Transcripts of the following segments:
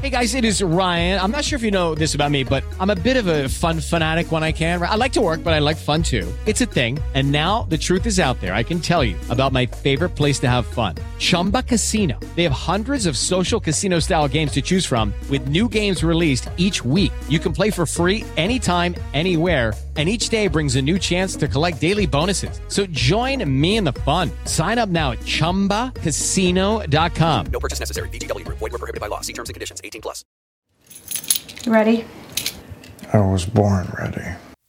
Hey guys, it is Ryan. I'm not sure if you know this about me, but I'm a bit of a fun fanatic when I can. I like to work, but I like fun too. It's a thing. And now the truth is out there. I can tell you about my favorite place to have fun. Chumba Casino. They have hundreds of social casino style games to choose from with new games released each week. You can play for free anytime, anywhere. And each day brings a new chance to collect daily bonuses. So join me in the fun. Sign up now at ChumbaCasino.com. No purchase necessary. VGW Group. Void where prohibited by law. See terms and conditions. 18+. You ready? I was born ready.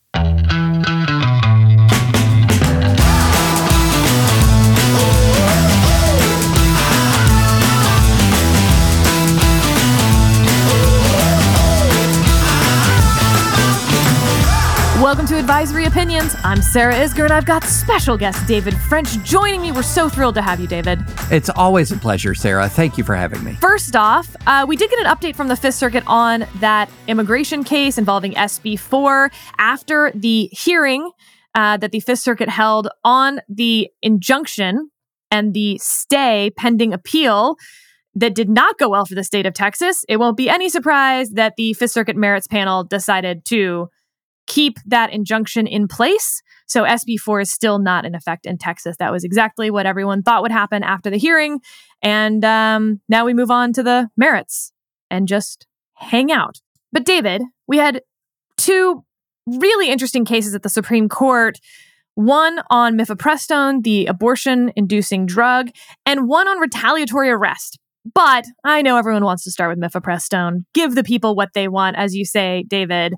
Welcome to Advisory Opinions. I'm Sarah Isger, and I've got special guest David French joining me. We're so thrilled to have you, David. It's always a pleasure, Sarah. Thank you for having me. First off, we did get an update from the Fifth Circuit on that immigration case involving SB4 after the hearing that the Fifth Circuit held on the injunction and the stay pending appeal that did not go well for the state of Texas. It won't be any surprise that the Fifth Circuit merits panel decided to keep that injunction in place. So SB4 is still not in effect in Texas. That was exactly what everyone thought would happen after the hearing. And now we move on to the merits and just hang out. But David, we had two really interesting cases at the Supreme Court. One on mifepristone, the abortion-inducing drug, and one on retaliatory arrest. But I know everyone wants to start with mifepristone. Give the people what they want, as you say, David.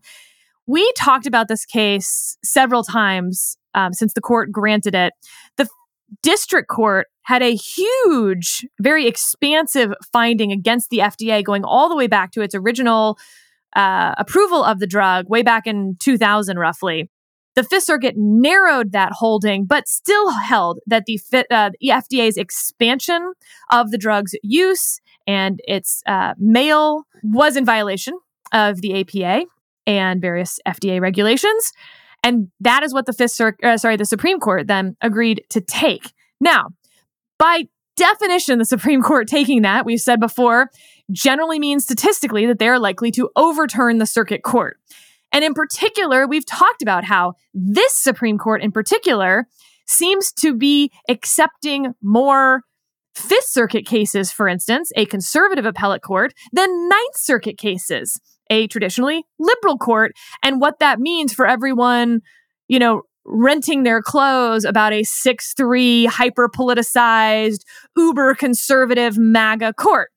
We talked about this case several times since the court granted it. The district court had a huge, very expansive finding against the FDA going all the way back to its original approval of the drug way back in 2000, roughly. The Fifth Circuit narrowed that holding, but still held that the FDA's expansion of the drug's use and its mail was in violation of the APA and various FDA regulations. And that is what the Supreme Court then agreed to take. Now, by definition, the Supreme Court taking that, we've said before, generally means statistically that they are likely to overturn the circuit court. And in particular, we've talked about how this Supreme Court in particular seems to be accepting more Fifth Circuit cases, for instance, a conservative appellate court, than Ninth Circuit cases, a traditionally liberal court, and what that means for everyone, renting their clothes about a 6'3", hyper-politicized, uber-conservative MAGA court.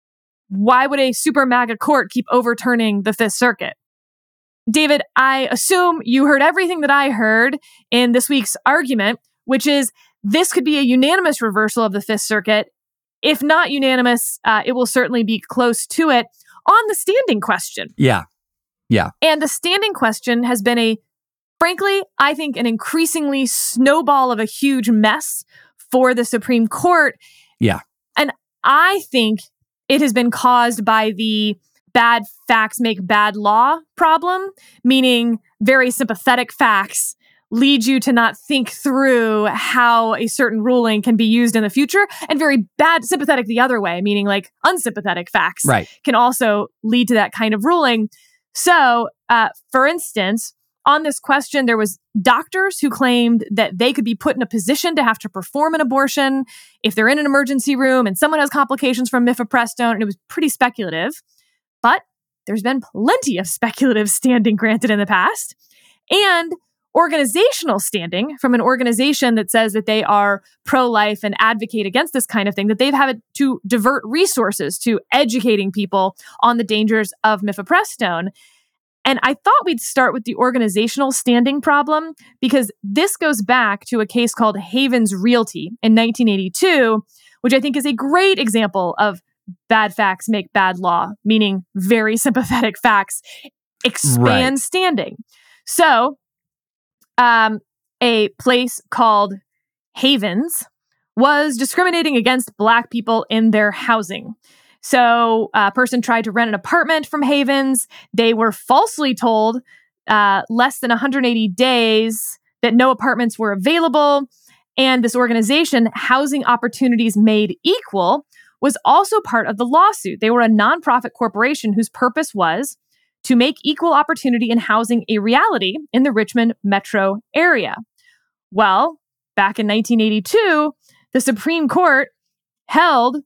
Why would a super MAGA court keep overturning the Fifth Circuit? David, I assume you heard everything that I heard in this week's argument, which is this could be a unanimous reversal of the Fifth Circuit. If not unanimous, it will certainly be close to it on the standing question. Yeah. And the standing question has been frankly, I think an increasingly snowball of a huge mess for the Supreme Court. Yeah. And I think it has been caused by the bad facts make bad law problem, meaning very sympathetic facts lead you to not think through how a certain ruling can be used in the future, and very bad sympathetic the other way, meaning like unsympathetic facts can also lead to that kind of ruling. So, for instance, on this question, there was doctors who claimed that they could be put in a position to have to perform an abortion if they're in an emergency room and someone has complications from mifepristone, and it was pretty speculative. But there's been plenty of speculative standing granted in the past. And organizational standing from an organization that says that they are pro-life and advocate against this kind of thing, that they've had to divert resources to educating people on the dangers of mifepristone. And I thought we'd start with the organizational standing problem, because this goes back to a case called Havens Realty in 1982, which I think is a great example of bad facts make bad law, meaning very sympathetic facts expand standing. So, a place called Havens was discriminating against Black people in their housing. So a person tried to rent an apartment from Havens. They were falsely told less than 180 days that no apartments were available. And this organization, Housing Opportunities Made Equal, was also part of the lawsuit. They were a nonprofit corporation whose purpose was to make equal opportunity in housing a reality in the Richmond metro area. Well, back in 1982, the Supreme Court held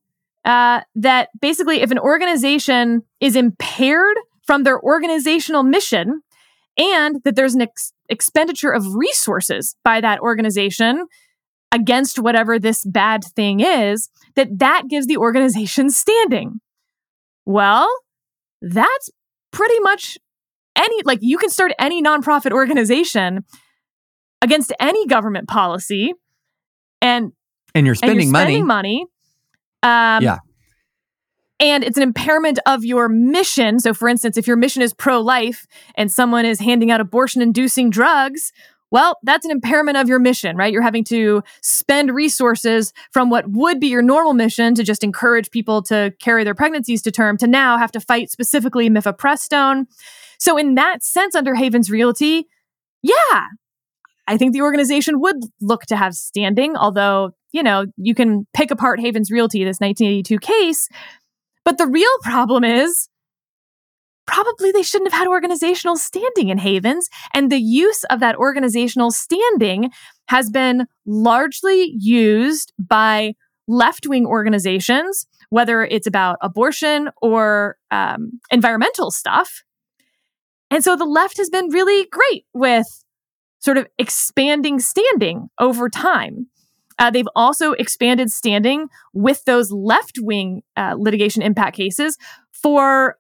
that basically if an organization is impaired from their organizational mission and that there's an expenditure of resources by that organization against whatever this bad thing is, that gives the organization standing. Well, that's pretty much you can start any nonprofit organization against any government policy and you're spending money. Yeah. And it's an impairment of your mission. So for instance, if your mission is pro-life and someone is handing out abortion-inducing drugs, well, that's an impairment of your mission, right? You're having to spend resources from what would be your normal mission to just encourage people to carry their pregnancies to term to now have to fight specifically mifepristone. So in that sense, under Havens Realty, yeah, I think the organization would look to have standing, although, you can pick apart Havens Realty, this 1982 case. But the real problem is probably they shouldn't have had organizational standing in Havens. And the use of that organizational standing has been largely used by left-wing organizations, whether it's about abortion or environmental stuff. And so the left has been really great with sort of expanding standing over time. They've also expanded standing with those left-wing litigation impact cases for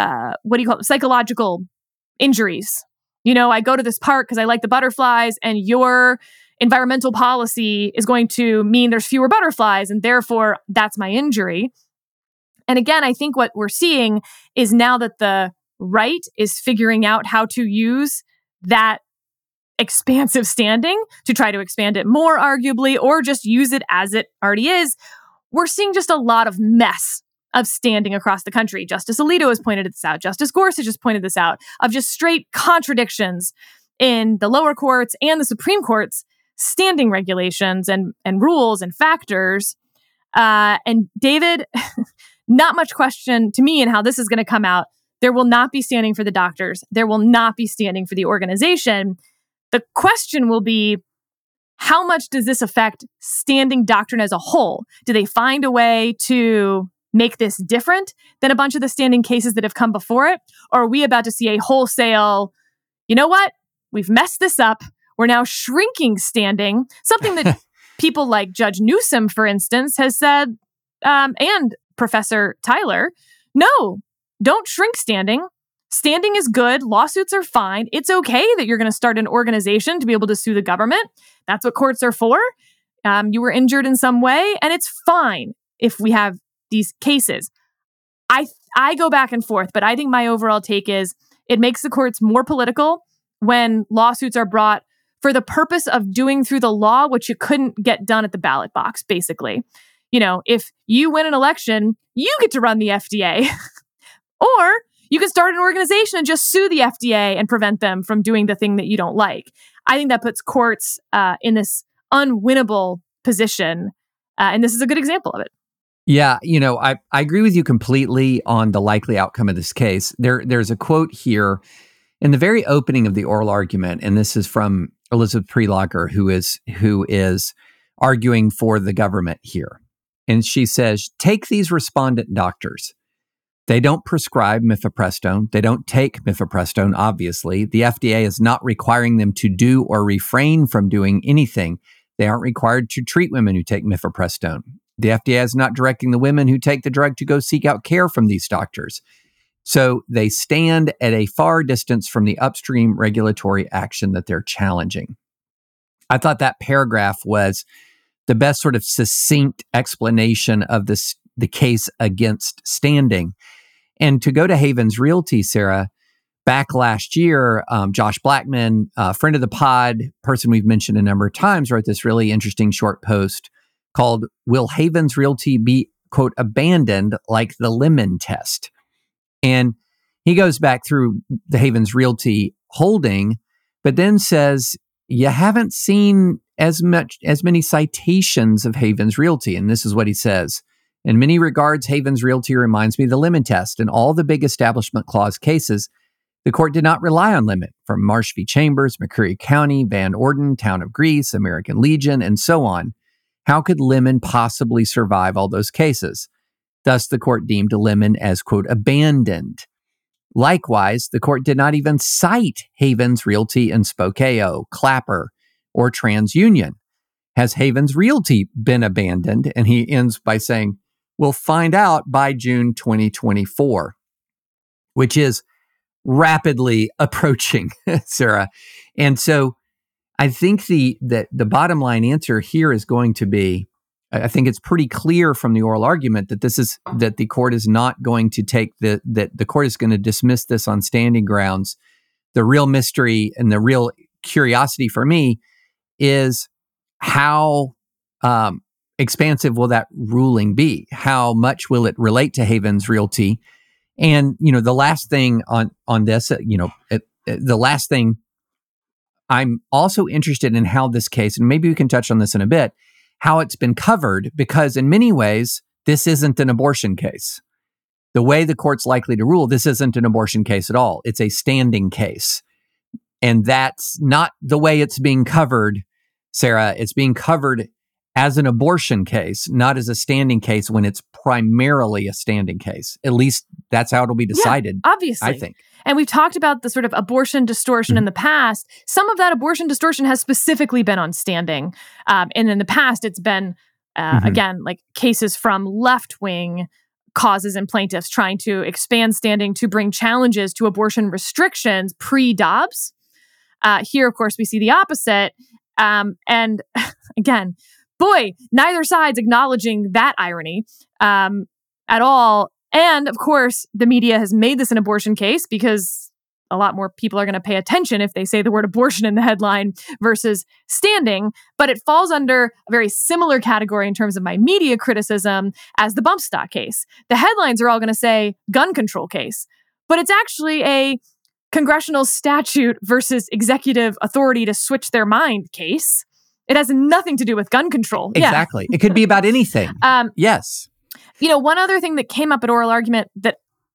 psychological injuries. I go to this park because I like the butterflies, and your environmental policy is going to mean there's fewer butterflies, and therefore that's my injury. And again, I think what we're seeing is now that the right is figuring out how to use that expansive standing to try to expand it more, arguably, or just use it as it already is, we're seeing just a lot of mess of standing across the country. Justice Alito has pointed this out. Justice Gorsuch has pointed this out, of just straight contradictions in the lower courts and the Supreme Court's standing regulations and rules and factors. And David, not much question to me in how this is going to come out. There will not be standing for the doctors. There will not be standing for the organization. The question will be, how much does this affect standing doctrine as a whole? Do they find a way to make this different than a bunch of the standing cases that have come before it? Or are we about to see a wholesale, you know what? We've messed this up. We're now shrinking standing. Something that people like Judge Newsom, for instance, has said, and Professor Tyler, no, don't shrink standing. Standing is good. Lawsuits are fine. It's okay that you're going to start an organization to be able to sue the government. That's what courts are for. You were injured in some way, and it's fine if we have these cases. I go back and forth, but I think my overall take is it makes the courts more political when lawsuits are brought for the purpose of doing through the law what you couldn't get done at the ballot box, basically. If you win an election, you get to run the FDA. Or you can start an organization and just sue the FDA and prevent them from doing the thing that you don't like. I think that puts courts in this unwinnable position. And this is a good example of it. Yeah, I agree with you completely on the likely outcome of this case. There's a quote here in the very opening of the oral argument, and this is from Elizabeth Prelogar, who is arguing for the government here. And she says, take these respondent doctors. They don't prescribe mifepristone. They don't take mifepristone, obviously. The FDA is not requiring them to do or refrain from doing anything. They aren't required to treat women who take mifepristone. The FDA is not directing the women who take the drug to go seek out care from these doctors. So they stand at a far distance from the upstream regulatory action that they're challenging. I thought that paragraph was the best sort of succinct explanation of the case against standing. And to go to Havens Realty, Sarah, back last year, Josh Blackman, a friend of the pod, person we've mentioned a number of times, wrote this really interesting short post called, Will Havens Realty Be, quote, abandoned like the lemon test? And he goes back through the Havens Realty holding, but then says, you haven't seen as many citations of Havens Realty. And this is what he says. In many regards, Havens Realty reminds me of the Lemon test. In all the big Establishment Clause cases, the court did not rely on limit, from Marsh v. Chambers, McCreary County, Van Orden, Town of Greece, American Legion, and so on. How could Lemon possibly survive all those cases? Thus, the court deemed Lemon as, quote, abandoned. Likewise, the court did not even cite Havens Realty in Spokeo, Clapper, or TransUnion. Has Havens Realty been abandoned? And he ends by saying, we'll find out by June 2024, which is rapidly approaching, Sarah. And so I think the bottom line answer here is going to be, I think it's pretty clear from the oral argument that that the court is not going to take that the court is going to dismiss this on standing grounds. The real mystery and the real curiosity for me is how expansive will that ruling be? How much will it relate to Havens Realty? And, the last thing on this, the last thing, I'm also interested in how this case, and maybe we can touch on this in a bit, how it's been covered, because in many ways, this isn't an abortion case. The way the court's likely to rule, this isn't an abortion case at all. It's a standing case. And that's not the way it's being covered, Sarah. It's being covered as an abortion case, not as a standing case when it's primarily a standing case. At least that's how it'll be decided. Yeah, obviously. I think. And we've talked about the sort of abortion distortion in the past. Some of that abortion distortion has specifically been on standing. And in the past, it's been, again, like cases from left-wing causes and plaintiffs trying to expand standing to bring challenges to abortion restrictions pre-Dobbs. Here, of course, we see the opposite. And again, boy, neither side's acknowledging that irony at all. And of course, the media has made this an abortion case because a lot more people are going to pay attention if they say the word abortion in the headline versus standing. But it falls under a very similar category in terms of my media criticism as the bump stock case. The headlines are all going to say gun control case, but it's actually a congressional statute versus executive authority to switch their mind case. It has nothing to do with gun control. Exactly. Yeah. It could be about anything. Yes. One other thing that came up at oral argument that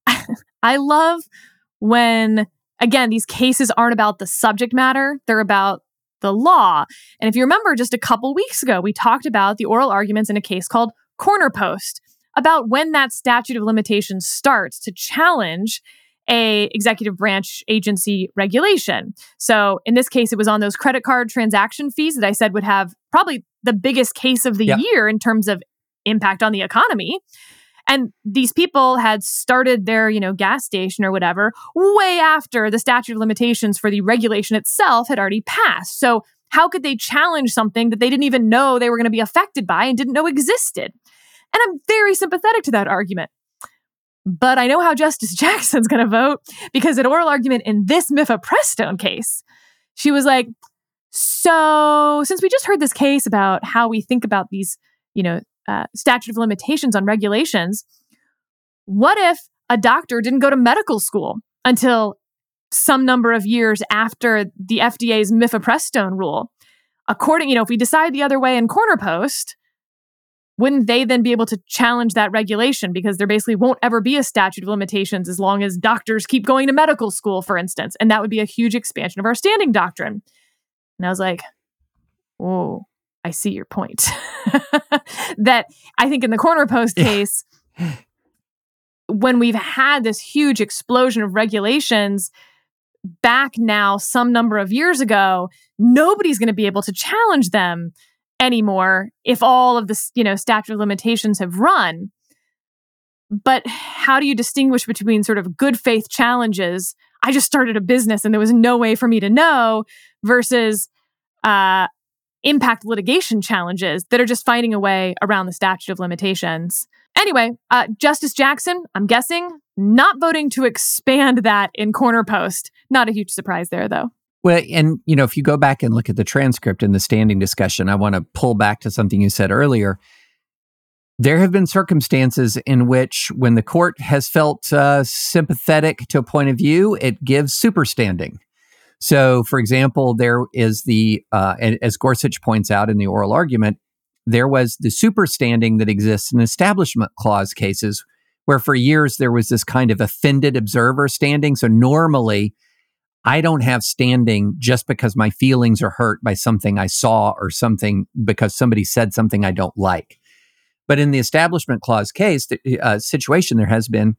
I love when, again, these cases aren't about the subject matter, they're about the law. And if you remember, just a couple weeks ago, we talked about the oral arguments in a case called Corner Post, about when that statute of limitations starts to challenge a executive branch agency regulation. So in this case, it was on those credit card transaction fees that I said would have probably the biggest case of the year in terms of impact on the economy. And these people had started their, gas station or whatever way after the statute of limitations for the regulation itself had already passed. So how could they challenge something that they didn't even know they were going to be affected by and didn't know existed? And I'm very sympathetic to that argument. But I know how Justice Jackson's going to vote, because at oral argument in this Mifeprestone case, she was like, so since we just heard this case about how we think about these, statute of limitations on regulations, what if a doctor didn't go to medical school until some number of years after the FDA's Mifeprestone rule? According, if we decide the other way in Corner Post, wouldn't they then be able to challenge that regulation? Because there basically won't ever be a statute of limitations as long as doctors keep going to medical school, for instance. And that would be a huge expansion of our standing doctrine. And I was like, oh, I see your point. That I think in the Corner Post case, when we've had this huge explosion of regulations back now some number of years ago, nobody's going to be able to challenge them anymore if all of the statute of limitations have run. But how do you distinguish between sort of good faith challenges, I just started a business and there was no way for me to know, versus impact litigation challenges that are just finding a way around the statute of limitations? Anyway, Justice Jackson, I'm guessing, not voting to expand that in Corner Post. Not a huge surprise there, though. Well, and, if you go back and look at the transcript in the standing discussion, I want to pull back to something you said earlier. There have been circumstances in which, when the court has felt sympathetic to a point of view, it gives superstanding. So, for example, there is as Gorsuch points out in the oral argument, there was the superstanding that exists in establishment clause cases, where for years there was this kind of offended observer standing. So normally, I don't have standing just because my feelings are hurt by something I saw or something because somebody said something I don't like. But in the Establishment Clause case situation, there has been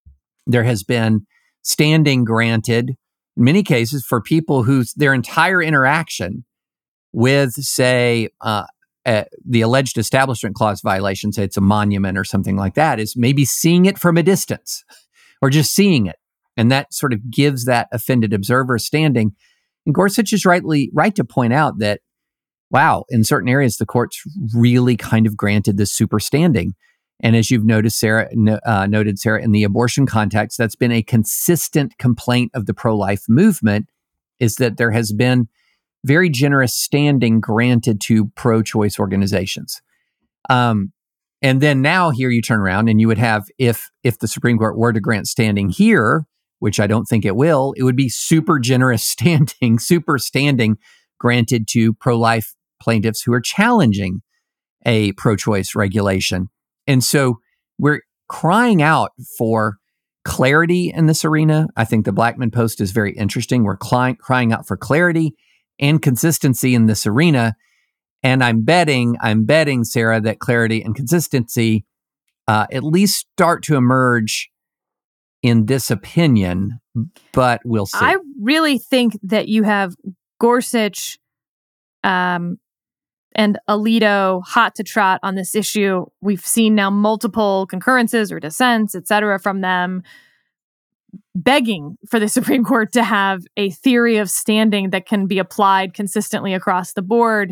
standing granted in many cases for people whose their entire interaction with, say, the alleged Establishment Clause violation, say it's a monument or something like that, is maybe seeing it from a distance or just seeing it. And that sort of gives that offended observer standing. And Gorsuch is right to point out that, wow, in certain areas, the court's really kind of granted this superstanding. And as you've noticed, noted, Sarah, in the abortion context, that's been a consistent complaint of the pro-life movement, is that there has been very generous standing granted to pro-choice organizations. And then now here you turn around and you would have, if the Supreme Court were to grant standing here, which I don't think it will, it would be super generous super standing granted to pro-life plaintiffs who are challenging a pro-choice regulation. And so we're crying out for clarity in this arena. I think the Blackman Post is very interesting. We're crying out for clarity and consistency in this arena. And I'm betting, Sarah, that clarity and consistency at least start to emerge in this opinion, but we'll see. I really think that you have Gorsuch and Alito hot to trot on this issue. We've seen now multiple concurrences or dissents, et cetera, from them begging for the Supreme Court to have a theory of standing that can be applied consistently across the board.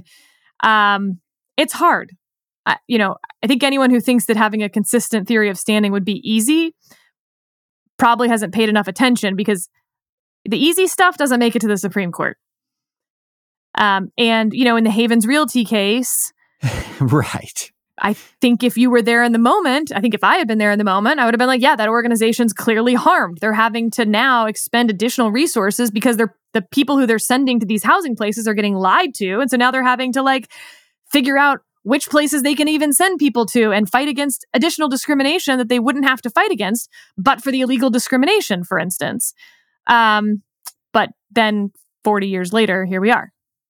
It's hard. I think anyone who thinks that having a consistent theory of standing would be easy probably hasn't paid enough attention, because the easy stuff doesn't make it to the Supreme Court. And, in the Havens Realty case, right. I think if you were there in the moment, I think if I had been there in the moment, I would have been like, yeah, that organization's clearly harmed. They're having to now expend additional resources because the people who they're sending to these housing places are getting lied to. And so now they're having to figure out which places they can even send people to and fight against additional discrimination that they wouldn't have to fight against, but for the illegal discrimination, for instance. But then 40 years later, here we are.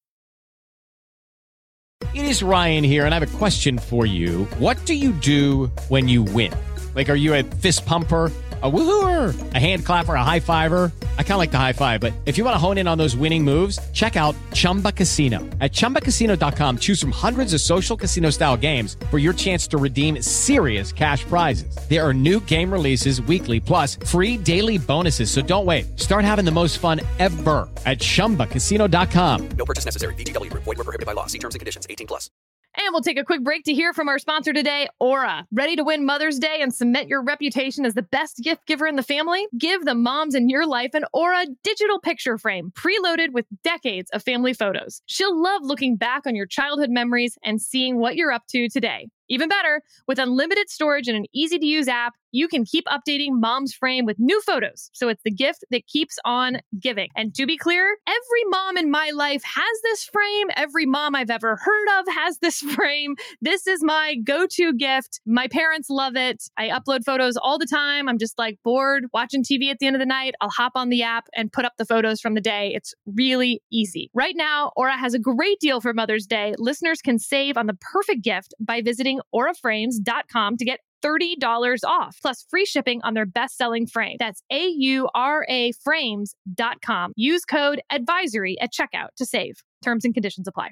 It is Ryan here, and I have a question for you. What do you do when you win? Are you a fist pumper, a woohooer, a hand clapper, a high fiver? I kind of like the high five, but if you want to hone in on those winning moves, check out Chumba Casino. At ChumbaCasino.com, choose from hundreds of social casino-style games for your chance to redeem serious cash prizes. There are new game releases weekly, plus free daily bonuses. So don't wait. Start having the most fun ever at ChumbaCasino.com. No purchase necessary. VGW Group. Void where prohibited by law. See terms and conditions. 18+. And we'll take a quick break to hear from our sponsor today, Aura. Ready to win Mother's Day and cement your reputation as the best gift giver in the family? Give the moms in your life an Aura digital picture frame preloaded with decades of family photos. She'll love looking back on your childhood memories and seeing what you're up to today. Even better, with unlimited storage and an easy-to-use app, you can keep updating Mom's frame with new photos, so it's the gift that keeps on giving. And to be clear, every mom in my life has this frame. Every mom I've ever heard of has this frame. This is my go-to gift. My parents love it. I upload photos all the time. I'm just bored watching TV at the end of the night. I'll hop on the app and put up the photos from the day. It's really easy. Right now, Aura has a great deal for Mother's Day. Listeners can save on the perfect gift by visiting auraframes.com to get $30 off, plus free shipping on their best-selling frame. That's AURA frames.com. Use code ADVISORY at checkout to save. Terms and conditions apply.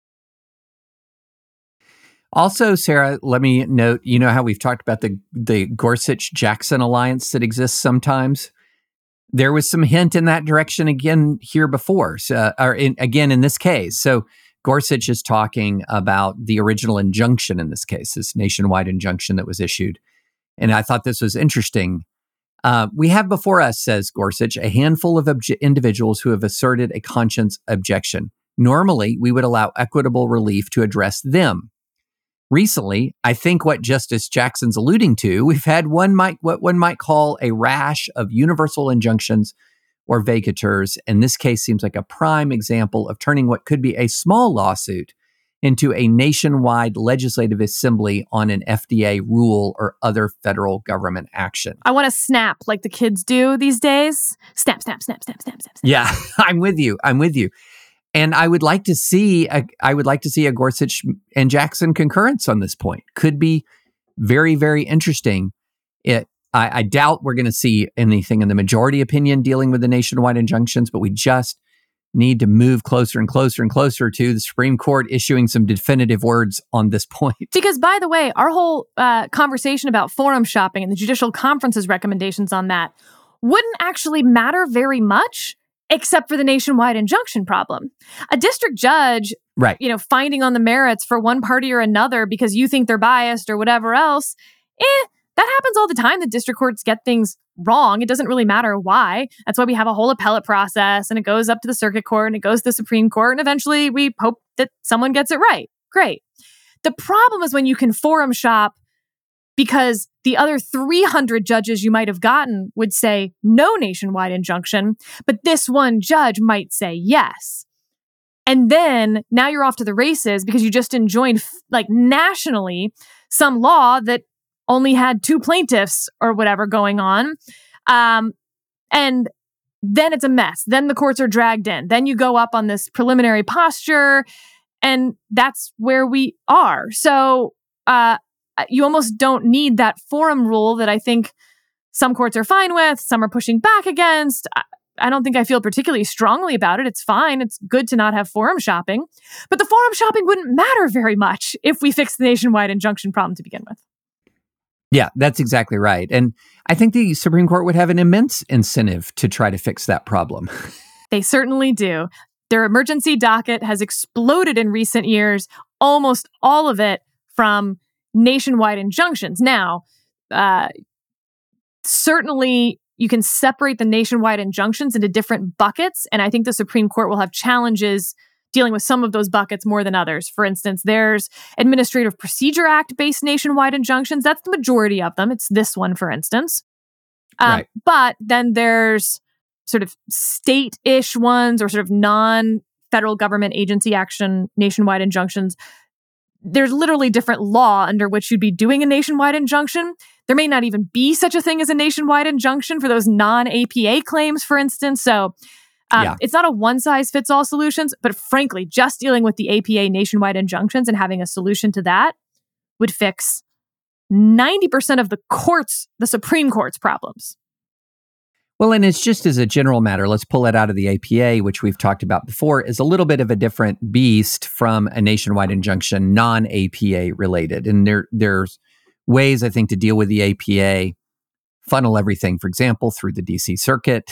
Also, Sarah, let me note, how we've talked about the Gorsuch-Jackson alliance that exists sometimes? There was some hint in that direction again here before, again in this case. So Gorsuch is talking about the original injunction in this case, this nationwide injunction that was issued. And I thought this was interesting. We have before us, says Gorsuch, a handful of individuals who have asserted a conscience objection. Normally, we would allow equitable relief to address them. Recently, I think what Justice Jackson's alluding to, we've had what one might call a rash of universal injunctions or vacatures, and this case seems like a prime example of turning what could be a small lawsuit into a nationwide legislative assembly on an FDA rule or other federal government action. I want to snap like the kids do these days. Snap, snap, snap, snap, snap, snap. Yeah, I'm with you. And I would like to see a Gorsuch and Jackson concurrence on this point. Could be very, very interesting. I doubt we're going to see anything in the majority opinion dealing with the nationwide injunctions, but we just need to move closer and closer and closer to the Supreme Court issuing some definitive words on this point. Because, by the way, our whole conversation about forum shopping and the judicial conference's recommendations on that wouldn't actually matter very much, except for the nationwide injunction problem. A district judge, right, finding on the merits for one party or another because you think they're biased or whatever else, that happens all the time. The district courts get things wrong. It doesn't really matter why. That's why we have a whole appellate process, and it goes up to the circuit court and it goes to the Supreme Court, and eventually we hope that someone gets it right. Great. The problem is when you can forum shop because the other 300 judges you might have gotten would say no nationwide injunction, but this one judge might say yes. And then now you're off to the races because you just enjoined nationally some law that only had 2 plaintiffs or whatever going on. And then it's a mess. Then the courts are dragged in. Then you go up on this preliminary posture, and that's where we are. So you almost don't need that forum rule that I think some courts are fine with, some are pushing back against. I don't think I feel particularly strongly about it. It's fine. It's good to not have forum shopping. But the forum shopping wouldn't matter very much if we fix the nationwide injunction problem to begin with. Yeah, that's exactly right. And I think the Supreme Court would have an immense incentive to try to fix that problem. They certainly do. Their emergency docket has exploded in recent years, almost all of it from nationwide injunctions. Now, certainly you can separate the nationwide injunctions into different buckets, and I think the Supreme Court will have challenges dealing with some of those buckets more than others. For instance, there's Administrative Procedure Act-based nationwide injunctions. That's the majority of them. It's this one, for instance. Right. But then there's sort of state-ish ones or sort of non-federal government agency action nationwide injunctions. There's literally different law under which you'd be doing a nationwide injunction. There may not even be such a thing as a nationwide injunction for those non-APA claims, for instance. So it's not a one-size-fits-all solutions, but frankly, just dealing with the APA nationwide injunctions and having a solution to that would fix 90% of the Supreme Court's problems. Well, and it's just as a general matter, let's pull it out of the APA, which we've talked about before, is a little bit of a different beast from a nationwide injunction, non-APA related. And there's ways, I think, to deal with the APA, funnel everything, for example, through the DC Circuit.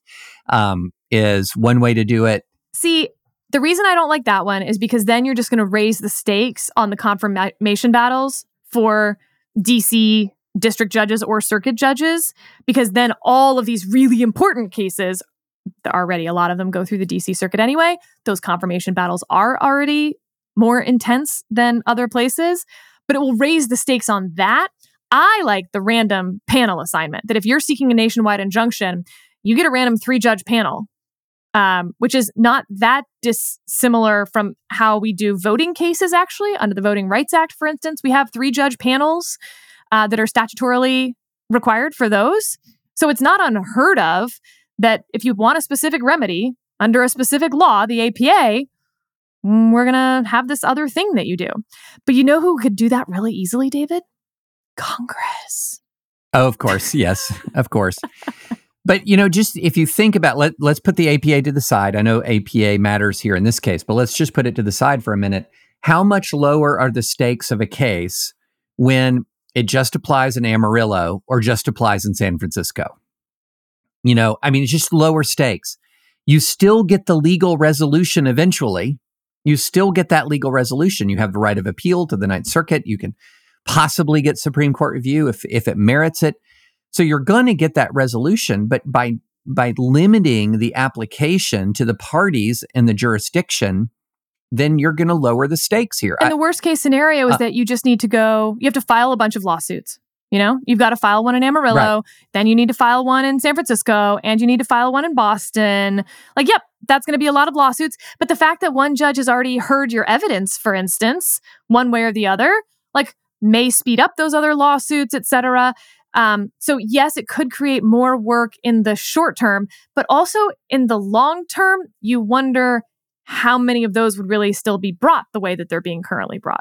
Is one way to do it. See, the reason I don't like that one is because then you're just going to raise the stakes on the confirmation battles for DC district judges or circuit judges, because then all of these really important cases, already a lot of them go through the DC Circuit anyway, those confirmation battles are already more intense than other places, but it will raise the stakes on that. I like the random panel assignment, that if you're seeking a nationwide injunction, you get a random 3-judge panel. Which is not that dissimilar from how we do voting cases, actually. Under the Voting Rights Act, for instance, we have 3-judge panels that are statutorily required for those. So it's not unheard of that if you want a specific remedy under a specific law, the APA, we're going to have this other thing that you do. But you know who could do that really easily, David? Congress. Oh, of course. Yes, of course. But, just if you think about, let's put the APA to the side. I know APA matters here in this case, but let's just put it to the side for a minute. How much lower are the stakes of a case when it just applies in Amarillo or just applies in San Francisco? It's just lower stakes. You still get the legal resolution eventually. You still get that legal resolution. You have the right of appeal to the Ninth Circuit. You can possibly get Supreme Court review if it merits it. So you're going to get that resolution, but by limiting the application to the parties and the jurisdiction, then you're going to lower the stakes here. And the worst case scenario is that you just need to you have to file a bunch of lawsuits. You know, you've got to file one in Amarillo, Right. then you need to file one in San Francisco, and you need to file one in Boston. Like, yep, that's going to be a lot of lawsuits. But the fact that one judge has already heard your evidence, for instance, one way or the other, like may speed up those other lawsuits, et cetera. So yes, it could create more work in the short term, but also in the long term, you wonder how many of those would really still be brought the way that they're being currently brought.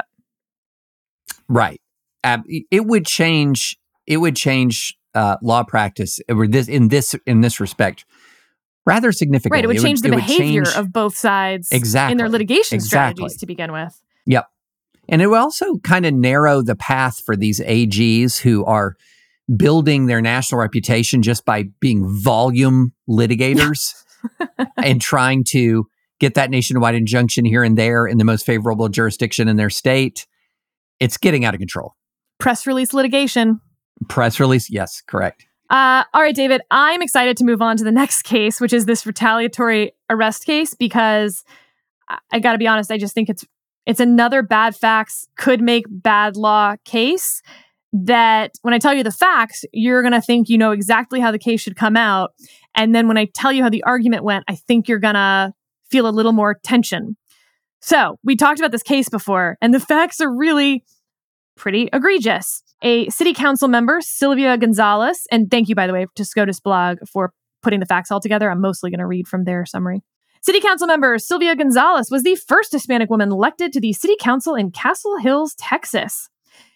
Right. It would change. It would change law practice in this respect rather significantly. Right. It would change the behavior change, of both sides exactly, in their litigation exactly. strategies to begin with. Yep. And it will also kind of narrow the path for these AGs who are building their national reputation just by being volume litigators and trying to get that nationwide injunction here and there in the most favorable jurisdiction in their state. It's getting out of control. Press release litigation. Press release. Yes, correct. All right, David, I'm excited to move on to the next case, which is this retaliatory arrest case, because I got to be honest, I just think it's another bad facts could make bad law case that when I tell you the facts, you're going to think you know exactly how the case should come out. And then when I tell you how the argument went, I think you're going to feel a little more tension. So we talked about this case before, and the facts are really pretty egregious. A city council member, Sylvia Gonzalez, and thank you, by the way, to SCOTUS blog for putting the facts all together. I'm mostly going to read from their summary. City council member Sylvia Gonzalez was the first Hispanic woman elected to the city council in Castle Hills, Texas.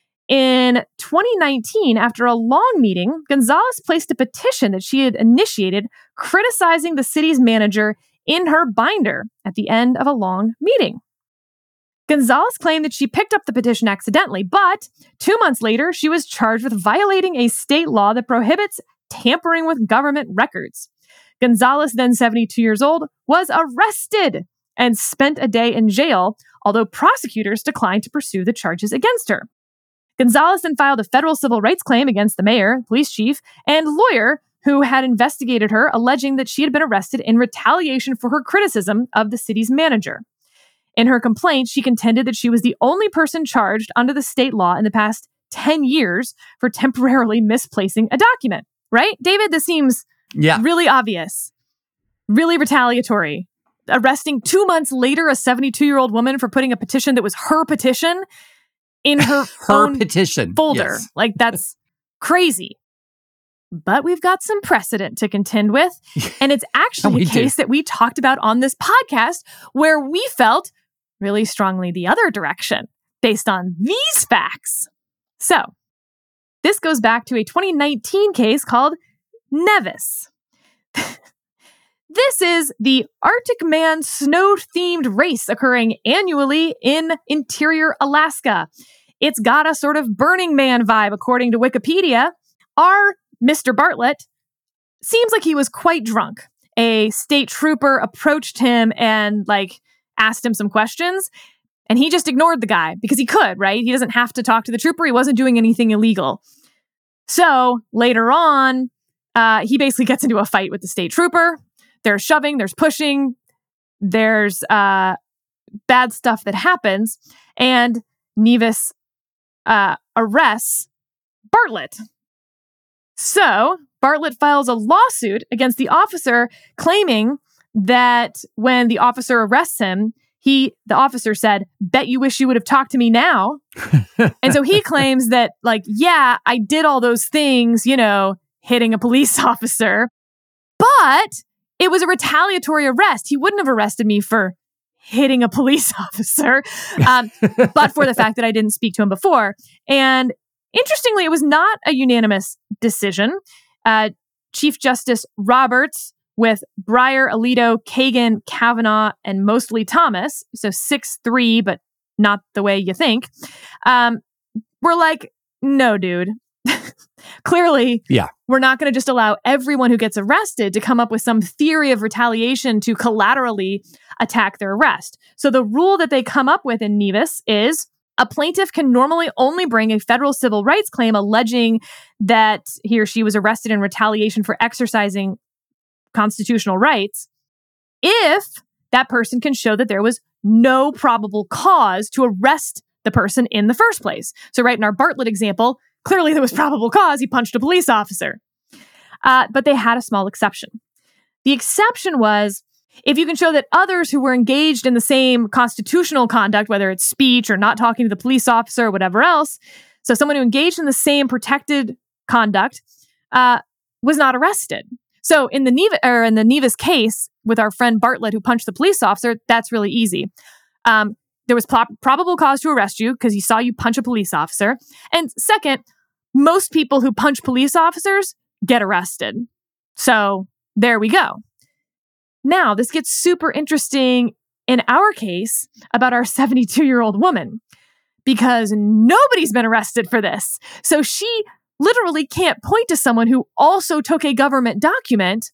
In 2019, after a long meeting, Gonzalez placed a petition that she had initiated criticizing the city's manager in her binder at the end of a long meeting. Gonzalez claimed that she picked up the petition accidentally, but 2 months later, she was charged with violating a state law that prohibits tampering with government records. Gonzalez, then 72 years old, was arrested and spent a day in jail, although prosecutors declined to pursue the charges against her. Gonzalez then filed a federal civil rights claim against the mayor, police chief, and lawyer who had investigated her, alleging that she had been arrested in retaliation for her criticism of the city's manager. In her complaint, she contended that she was the only person charged under the state law in the past 10 years for temporarily misplacing a document. Right? David, this seems really obvious, really retaliatory. Arresting 2 months later a 72-year-old woman for putting a petition that was her petition in her own petition folder. Yes. Like, that's crazy. But we've got some precedent to contend with. And it's actually a case that we talked about on this podcast where we felt really strongly the other direction based on these facts. So this goes back to a 2019 case called Nevis. This is the Arctic Man snow-themed race occurring annually in interior Alaska. It's got a sort of Burning Man vibe, according to Wikipedia. Our Mr. Bartlett seems like he was quite drunk. A state trooper approached him and asked him some questions, and he just ignored the guy because he could, right? He doesn't have to talk to the trooper. He wasn't doing anything illegal. So later on, he basically gets into a fight with the state trooper. There's shoving, there's pushing, there's bad stuff that happens, and Nevis arrests Bartlett. So Bartlett files a lawsuit against the officer, claiming that when the officer arrests him, the officer said, "Bet you wish you would have talked to me now." And so he claims that, yeah, I did all those things, hitting a police officer, but it was a retaliatory arrest. He wouldn't have arrested me for hitting a police officer, but for the fact that I didn't speak to him before. And interestingly, it was not a unanimous decision. Chief Justice Roberts, with Breyer, Alito, Kagan, Kavanaugh, and mostly Thomas, so 6-3, but not the way you think, were like, no, dude. Clearly, we're not going to just allow everyone who gets arrested to come up with some theory of retaliation to collaterally attack their arrest. So the rule that they come up with in Nevis is a plaintiff can normally only bring a federal civil rights claim alleging that he or she was arrested in retaliation for exercising constitutional rights if that person can show that there was no probable cause to arrest the person in the first place. So right in our Bartlett example, clearly there was probable cause. He punched a police officer. But they had a small exception. The exception was if you can show that others who were engaged in the same constitutional conduct, whether it's speech or not talking to the police officer or whatever else, so someone who engaged in the same protected conduct was not arrested. So in the Nevis case with our friend Bartlett who punched the police officer, that's really easy. There was probable cause to arrest you because he saw you punch a police officer. And second, most people who punch police officers get arrested. So there we go. Now, this gets super interesting in our case about our 72-year-old woman because nobody's been arrested for this. So she literally can't point to someone who also took a government document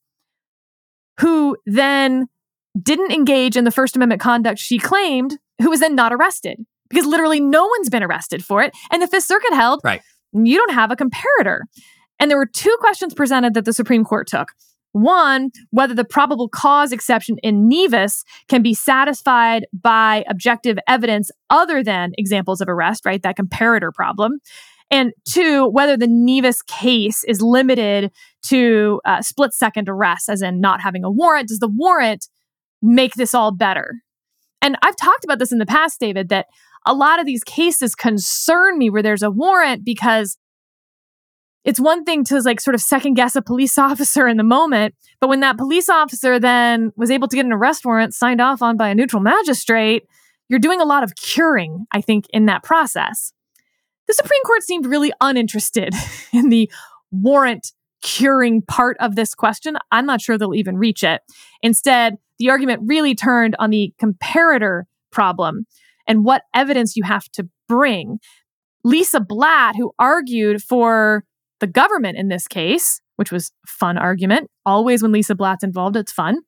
who then didn't engage in the First Amendment conduct she claimed, who was then not arrested because literally no one's been arrested for it. And the Fifth Circuit held, you don't have a comparator. And there were two questions presented that the Supreme Court took. One, whether the probable cause exception in Nevis can be satisfied by objective evidence other than examples of arrest, right? That comparator problem. And two, whether the Nevis case is limited to split-second arrests, as in not having a warrant. Does the warrant make this all better? And I've talked about this in the past, David, that a lot of these cases concern me where there's a warrant because it's one thing to like sort of second guess a police officer in the moment, but when that police officer then was able to get an arrest warrant signed off on by a neutral magistrate, you're doing a lot of curing, I think, in that process. The Supreme Court seemed really uninterested in the warrant curing part of this question. I'm not sure they'll even reach it. Instead, the argument really turned on the comparator problem and what evidence you have to bring. Lisa Blatt, who argued for the government in this case, which was a fun argument. Always when Lisa Blatt's involved, it's fun.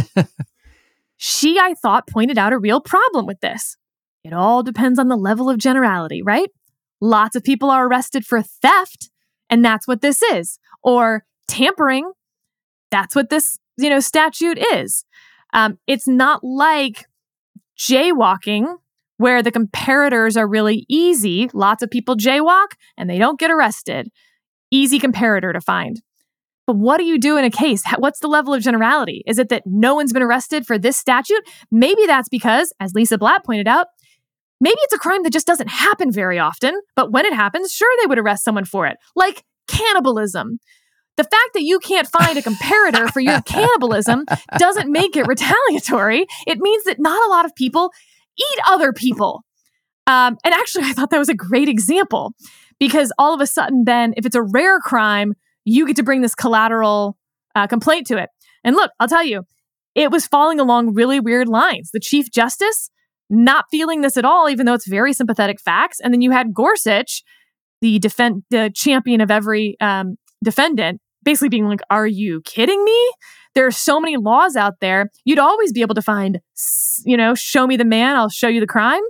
She, I thought, pointed out a real problem with this. It all depends on the level of generality, right? Lots of people are arrested for theft, and that's what this is. Or tampering, that's what this, statute is. It's not like jaywalking, where the comparators are really easy. Lots of people jaywalk, and they don't get arrested. Easy comparator to find. But what do you do in a case? What's the level of generality? Is it that no one's been arrested for this statute? Maybe that's because, as Lisa Blatt pointed out, maybe it's a crime that just doesn't happen very often, but when it happens, sure, they would arrest someone for it. Like cannibalism. The fact that you can't find a comparator for your cannibalism doesn't make it retaliatory. It means that not a lot of people eat other people. And actually, I thought that was a great example. Because all of a sudden, then, if it's a rare crime, you get to bring this collateral complaint to it. And look, I'll tell you, it was falling along really weird lines. The Chief Justice not feeling this at all, even though it's very sympathetic facts. And then you had Gorsuch, the champion of every defendant, basically being like, are you kidding me? There are so many laws out there. You'd always be able to find, show me the man, I'll show you the crime.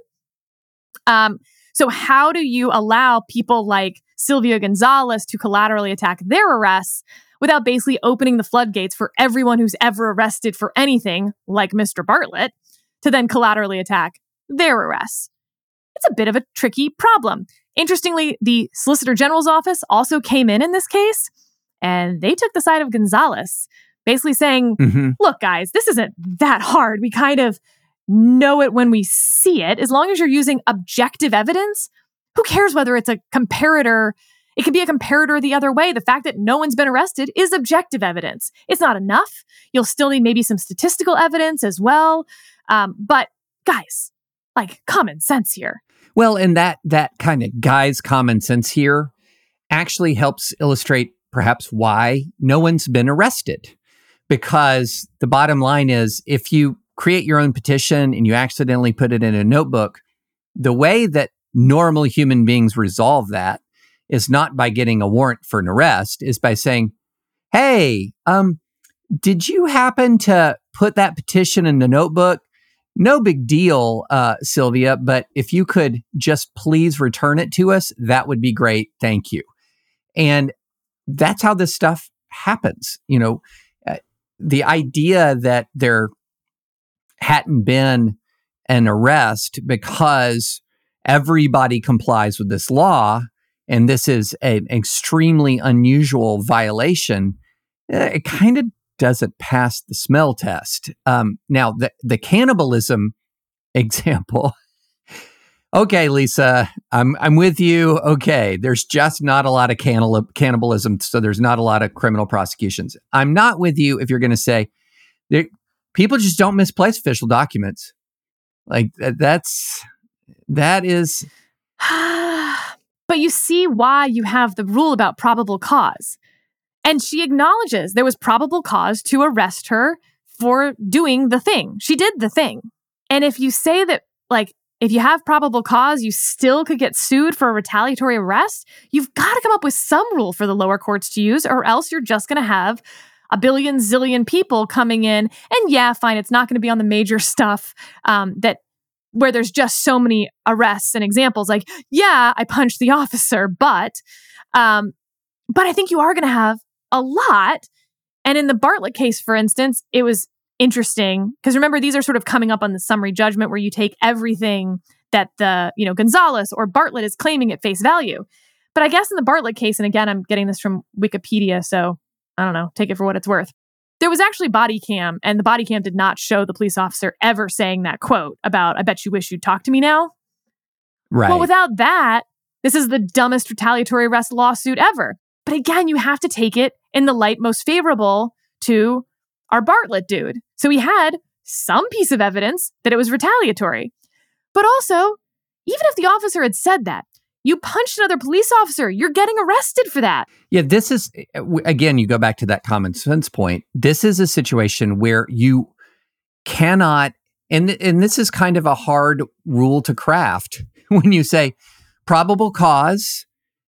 So how do you allow people like Sylvia Gonzalez to collaterally attack their arrests without basically opening the floodgates for everyone who's ever arrested for anything, like Mr. Bartlett, to then collaterally attack their arrests? It's a bit of a tricky problem. Interestingly, the Solicitor General's office also came in this case, and they took the side of Gonzalez, basically saying, look, guys, this isn't that hard. We kind of know it when we see it. As long as you're using objective evidence, who cares whether it's a comparator? It can be a comparator the other way. The fact that no one's been arrested is objective evidence. It's not enough. You'll still need maybe some statistical evidence as well. But guys, like common sense here. Well, and that kind of guy's common sense here actually helps illustrate perhaps why no one's been arrested. Because the bottom line is, if you create your own petition and you accidentally put it in a notebook, the way that normal human beings resolve that is not by getting a warrant for an arrest, is by saying, hey, did you happen to put that petition in the notebook? No big deal, Sylvia, but if you could just please return it to us, that would be great. Thank you. And that's how this stuff happens. The idea that there hadn't been an arrest because everybody complies with this law and this is an extremely unusual violation, it kind of doesn't pass the smell test. Now, the cannibalism example. Okay, Lisa, I'm with you. Okay, there's just not a lot of cannibalism, so there's not a lot of criminal prosecutions. I'm not with you if you're going to say people just don't misplace official documents. Like that is. But you see why you have the rule about probable cause. And she acknowledges there was probable cause to arrest her for doing the thing. She did the thing. And if you say that, like, if you have probable cause, you still could get sued for a retaliatory arrest, you've got to come up with some rule for the lower courts to use, or else you're just going to have a billion zillion people coming in. And yeah, fine, it's not going to be on the major stuff where there's just so many arrests and examples. Like, yeah, I punched the officer, but I think you are going to have a lot. And in the Bartlett case, for instance, it was interesting because remember, these are sort of coming up on the summary judgment where you take everything that Gonzalez or Bartlett is claiming at face value. But I guess in the Bartlett case, and again, I'm getting this from Wikipedia, so I don't know, take it for what it's worth. There was actually body cam, and the body cam did not show the police officer ever saying that quote about, "I bet you wish you'd talk to me now." Right. Well, without that, this is the dumbest retaliatory arrest lawsuit ever. But again, you have to take it in the light most favorable to our Bartlett dude. So he had some piece of evidence that it was retaliatory. But also, even if the officer had said that, you punched another police officer, you're getting arrested for that. Yeah, this is, again, you go back to that common sense point. This is a situation where you cannot, and this is kind of a hard rule to craft when you say probable cause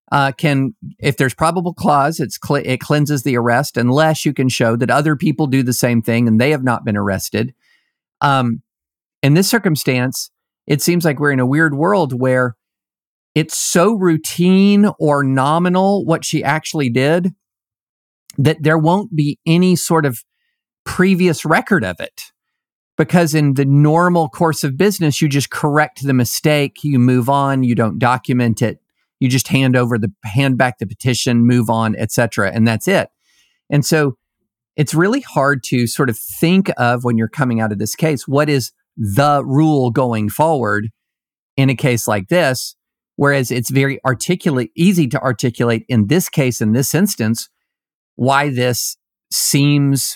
if there's probable cause, it cleanses the arrest unless you can show that other people do the same thing and they have not been arrested. In this circumstance, it seems like we're in a weird world where it's so routine or nominal what she actually did that there won't be any sort of previous record of it. Because in the normal course of business, you just correct the mistake, you move on, you don't document it. You just hand back the petition, move on, etc., and that's it. And so it's really hard to sort of think of when you're coming out of this case, what is the rule going forward in a case like this? Whereas it's very easy to articulate in this case, in this instance, why this seems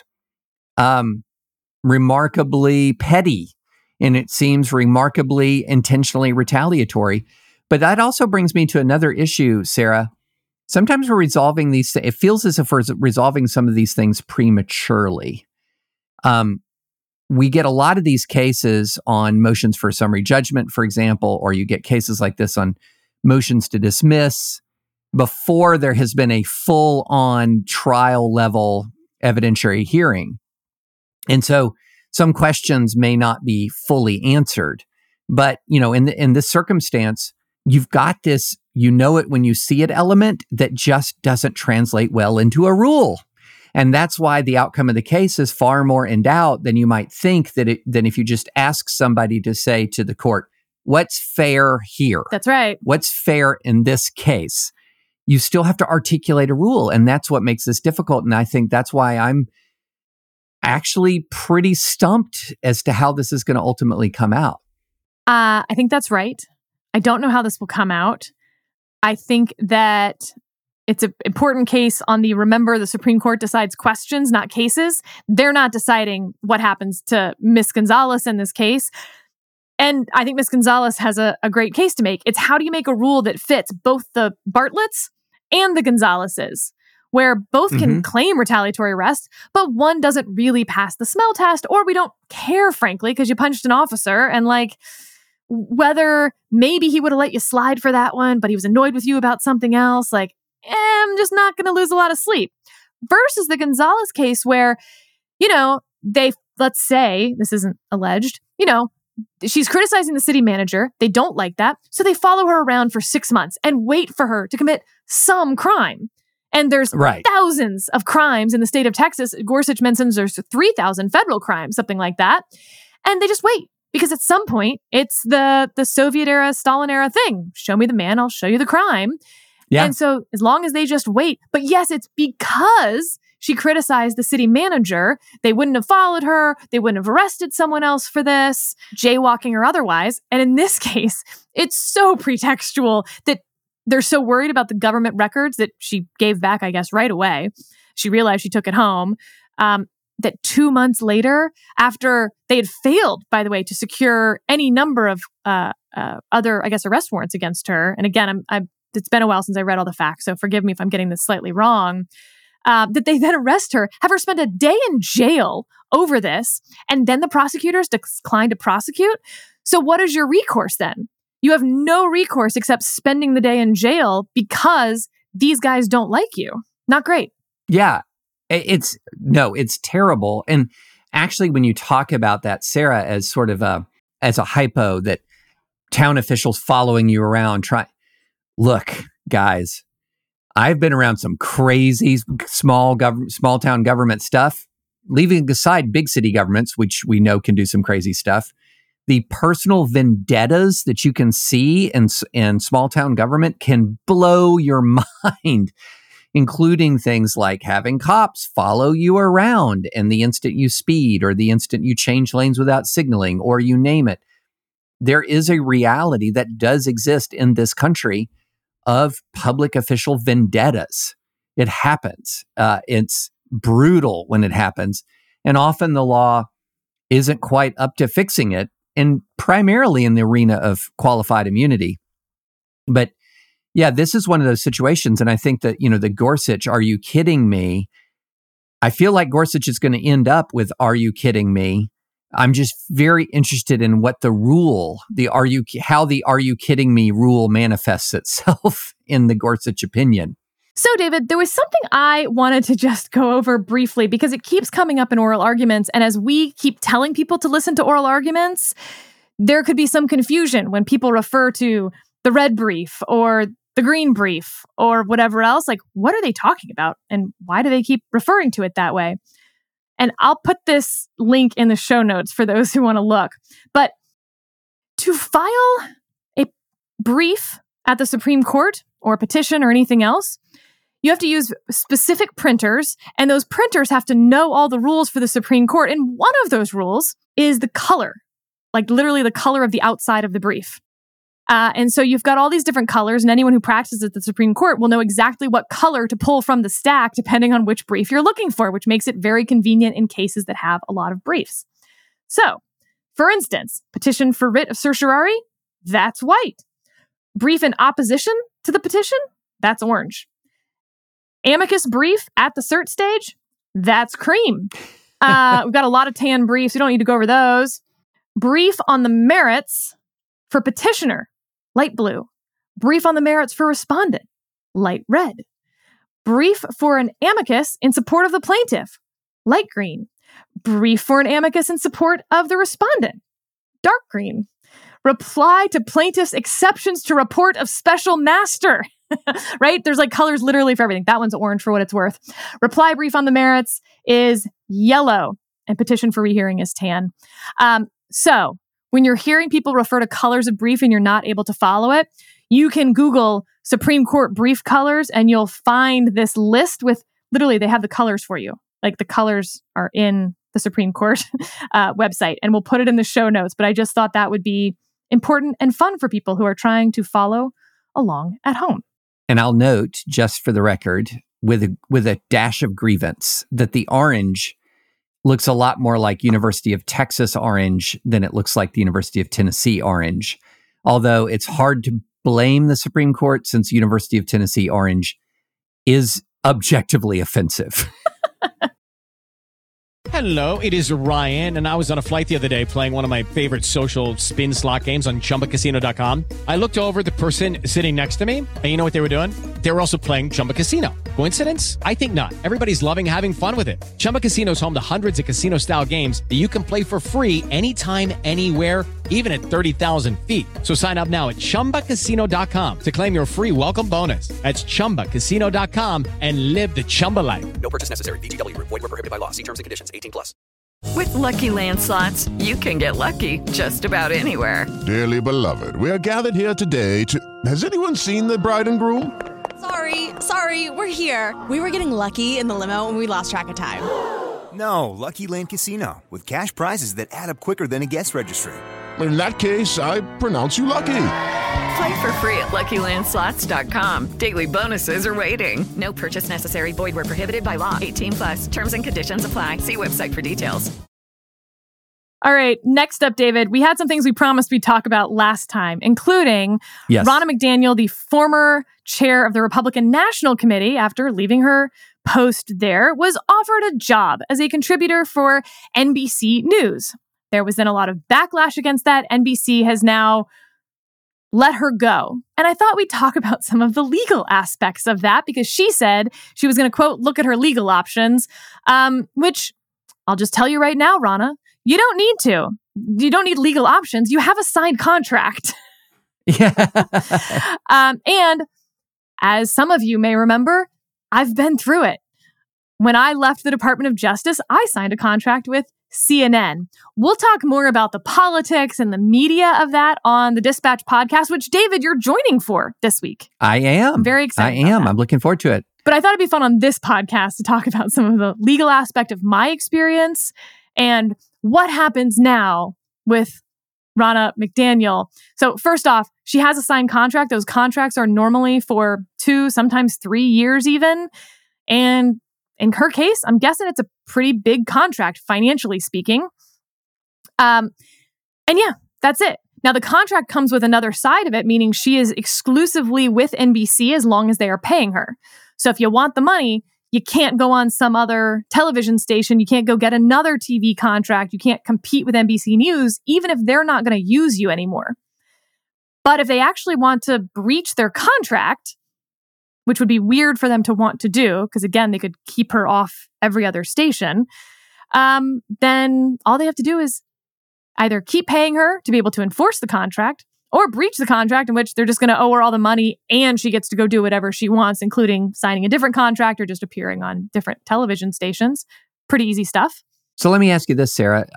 remarkably petty and it seems remarkably intentionally retaliatory. But that also brings me to another issue, Sarah. Sometimes we're resolving these. It feels as if we're resolving some of these things prematurely. We get a lot of these cases on motions for summary judgment, for example, or you get cases like this on motions to dismiss before there has been a full-on trial-level evidentiary hearing. And so some questions may not be fully answered. But, in this circumstance, you've got this, it when you see it element that just doesn't translate well into a rule. And that's why the outcome of the case is far more in doubt than you might think than if you just ask somebody to say to the court, what's fair here? That's right. What's fair in this case? You still have to articulate a rule. And that's what makes this difficult. And I think that's why I'm actually pretty stumped as to how this is going to ultimately come out. I think that's right. I don't know how this will come out. I think that it's an important case on remember, the Supreme Court decides questions, not cases. They're not deciding what happens to Ms. Gonzalez in this case. And I think Ms. Gonzalez has a great case to make. It's how do you make a rule that fits both the Bartletts and the Gonzalezes, where both can claim retaliatory arrest, but one doesn't really pass the smell test, or we don't care, frankly, because you punched an officer and whether maybe he would have let you slide for that one, but he was annoyed with you about something else. I'm just not going to lose a lot of sleep. Versus the Gonzalez case where, let's say, this isn't alleged, she's criticizing the city manager. They don't like that. So they follow her around for 6 months and wait for her to commit some crime. And there's thousands of crimes in the state of Texas. Gorsuch mentions there's 3,000 federal crimes, something like that. And they just wait. Because at some point, it's the Soviet era, Stalin era thing. Show me the man, I'll show you the crime. Yeah. And so as long as they just wait, but yes, it's because she criticized the city manager. They wouldn't have followed her. They wouldn't have arrested someone else for this, jaywalking or otherwise. And in this case, it's so pretextual that they're so worried about the government records that she gave back, I guess, right away. She realized she took it home. That 2 months later, after they had failed, by the way, to secure any number of other, I guess, arrest warrants against her. And again, it's been a while since I read all the facts, so forgive me if I'm getting this slightly wrong. That they then arrest her, have her spend a day in jail over this, and then the prosecutors decline to prosecute. So what is your recourse then? You have no recourse except spending the day in jail because these guys don't like you. Not great. Yeah, it's terrible. And actually, when you talk about that, Sarah, as sort of as a hypo that town officials following you around, look, guys, I've been around some crazy small town government stuff, leaving aside big city governments, which we know can do some crazy stuff. The personal vendettas that you can see in small town government can blow your mind, including things like having cops follow you around and the instant you speed or the instant you change lanes without signaling or you name it. There is a reality that does exist in this country of public official vendettas. It happens. It's brutal when it happens. And often the law isn't quite up to fixing it, and primarily in the arena of qualified immunity. But yeah, this is one of those situations. And I think that, the Gorsuch, are you kidding me? I feel like Gorsuch is going to end up with, are you kidding me? I'm just very interested in what the rule, how the are you kidding me rule manifests itself in the Gorsuch opinion. So, David, there was something I wanted to just go over briefly because it keeps coming up in oral arguments. And as we keep telling people to listen to oral arguments, there could be some confusion when people refer to the red brief or the green brief or whatever else. Like, what are they talking about? And why do they keep referring to it that way? And I'll put this link in the show notes for those who want to look. But to file a brief at the Supreme Court or a petition or anything else, you have to use specific printers, and those printers have to know all the rules for the Supreme Court. And one of those rules is the color, like literally the color of the outside of the brief. And so you've got all these different colors, and anyone who practices at the Supreme Court will know exactly what color to pull from the stack depending on which brief you're looking for, which makes it very convenient in cases that have a lot of briefs. So, for instance, petition for writ of certiorari, that's white. Brief in opposition to the petition, that's orange. Amicus brief at the cert stage, that's cream. We've got a lot of tan briefs. We don't need to go over those. Brief on the merits for petitioner, light blue. Brief on the merits for respondent, light red. Brief for an amicus in support of the plaintiff, light green. Brief for an amicus in support of the respondent, dark green. Reply to plaintiff's exceptions to report of special master. Right? There's like colors literally for everything. That one's orange for what it's worth. Reply brief on the merits is yellow, and petition for rehearing is tan. So when you're hearing people refer to colors of brief and you're not able to follow it, you can Google Supreme Court brief colors and you'll find this list with literally they have the colors for you. Like the colors are in the Supreme Court website, and we'll put it in the show notes. But I just thought that would be important and fun for people who are trying to follow along at home. And I'll note, just for the record, with a dash of grievance, that the orange looks a lot more like University of Texas orange than it looks like the University of Tennessee orange. Although it's hard to blame the Supreme Court since University of Tennessee orange is objectively offensive. Hello, it is Ryan, and I was on a flight the other day playing one of my favorite social spin slot games on ChumbaCasino.com. I looked over at the person sitting next to me, and you know what they were doing? They were also playing Chumba Casino. Coincidence? I think not. Everybody's loving having fun with it. Chumba Casino is home to hundreds of casino-style games that you can play for free anytime, anywhere, even at 30,000 feet. So sign up now at ChumbaCasino.com to claim your free welcome bonus. That's ChumbaCasino.com and live the Chumba life. No purchase necessary. VGW. Void where prohibited by law. See terms and conditions. 18+. With Lucky Land Slots, you can get lucky just about anywhere. Dearly beloved, we are gathered here today to... Has anyone seen the bride and groom? Sorry, we're here. We were getting lucky in the limo and we lost track of time. No, Lucky Land Casino, with cash prizes that add up quicker than a guest registry. In that case, I pronounce you lucky. Play for free at LuckyLandSlots.com. Daily bonuses are waiting. No purchase necessary. Void where prohibited by law. 18+. Terms and conditions apply. See website for details. All right, next up, David, we had some things we promised we'd talk about last time, including Ronna McDaniel, the former chair of the Republican National Committee, after leaving her post there, was offered a job as a contributor for NBC News. There was then a lot of backlash against that. NBC has now let her go. And I thought we'd talk about some of the legal aspects of that, because she said she was going to, quote, look at her legal options, which I'll just tell you right now, Ronna, you don't need to. You don't need legal options. You have a signed contract. Yeah. And as some of you may remember, I've been through it. When I left the Department of Justice, I signed a contract with CNN. We'll talk more about the politics and the media of that on the Dispatch podcast, which, David, you're joining for this week. I am. I'm very excited. I'm looking forward to it. But I thought it'd be fun on this podcast to talk about some of the legal aspect of my experience and what happens now with Ronna McDaniel. So first off, she has a signed contract. Those contracts are normally for 2, sometimes 3 years even. And in her case, I'm guessing it's a pretty big contract, financially speaking. And yeah, that's it. Now, the contract comes with another side of it, meaning she is exclusively with NBC as long as they are paying her. So if you want the money, you can't go on some other television station. You can't go get another TV contract. You can't compete with NBC News, even if they're not going to use you anymore. But if they actually want to breach their contract, which would be weird for them to want to do, because again, they could keep her off every other station, then all they have to do is either keep paying her to be able to enforce the contract, or breach the contract in which they're just going to owe her all the money and she gets to go do whatever she wants, including signing a different contract or just appearing on different television stations. Pretty easy stuff. So let me ask you this, Sarah.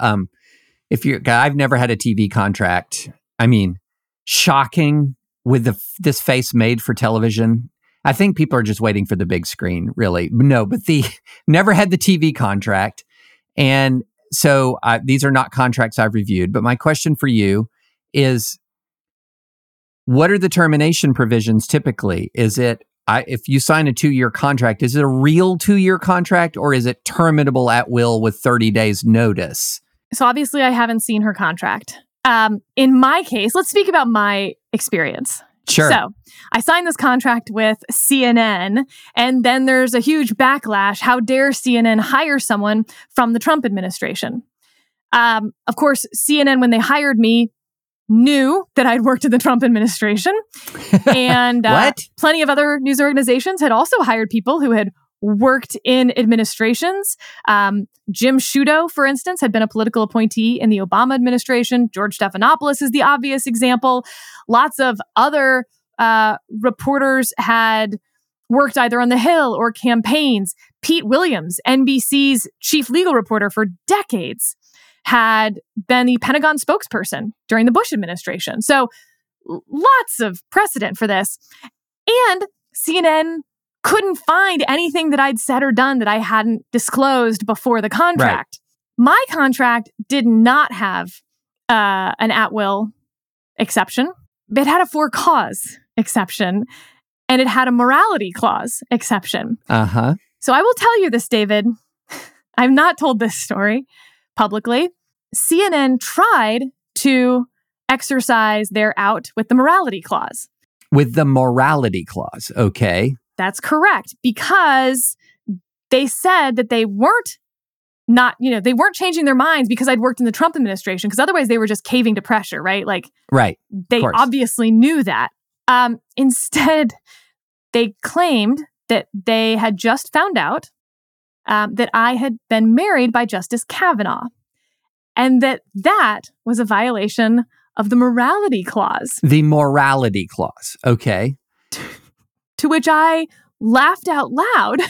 I've never had a TV contract. I mean, shocking with this face made for television. I think people are just waiting for the big screen, really. No, but never had the TV contract. And so these are not contracts I've reviewed. But my question for you is, what are the termination provisions typically? Is it, if you sign a 2-year contract, is it a real 2-year contract or is it terminable at will with 30 days notice? So obviously I haven't seen her contract. In my case, let's speak about my experience. Sure. So I signed this contract with CNN, and then there's a huge backlash. How dare CNN hire someone from the Trump administration? Of course, CNN, when they hired me, knew that I'd worked in the Trump administration. And plenty of other news organizations had also hired people who had worked in administrations. Jim Sciutto, for instance, had been a political appointee in the Obama administration. George Stephanopoulos is the obvious example. Lots of other reporters had worked either on the Hill or campaigns. Pete Williams, NBC's chief legal reporter for decades, had been the Pentagon spokesperson during the Bush administration. So lots of precedent for this. And CNN couldn't find anything that I'd said or done that I hadn't disclosed before the contract. Right. My contract did not have an at-will exception. It had a for-cause exception, and it had a morality clause exception. Uh-huh. So I will tell you this, David. I've not told this story publicly. CNN tried to exercise their out with the morality clause. With the morality clause, okay. That's correct, because they said that they weren't changing their minds because I'd worked in the Trump administration, because otherwise they were just caving to pressure, right? Right. They obviously knew that. Instead, they claimed that they had just found out that I had been married by Justice Kavanaugh, and that was a violation of the morality clause. The morality clause, okay. To which I laughed out loud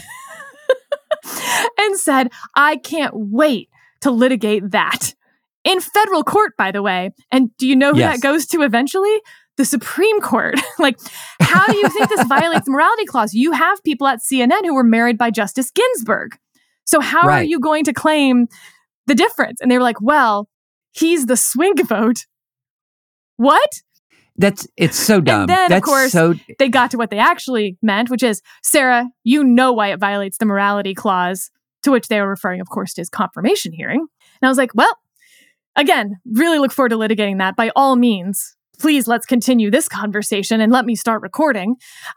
and said, I can't wait to litigate that. In federal court, by the way. And do you know who that goes to eventually? the Supreme Court. Like, how do you think this violates the morality clause? You have people at CNN who were married by Justice Ginsburg. So how are you going to claim the difference? And they were like, well, he's the swing vote. What? It's so dumb. And then, of course, they got to what they actually meant, which is, Sarah, you know why it violates the morality clause, to which they were referring, of course, to his confirmation hearing. And I was like, well, again, really look forward to litigating that. By all means, please, let's continue this conversation and let me start recording.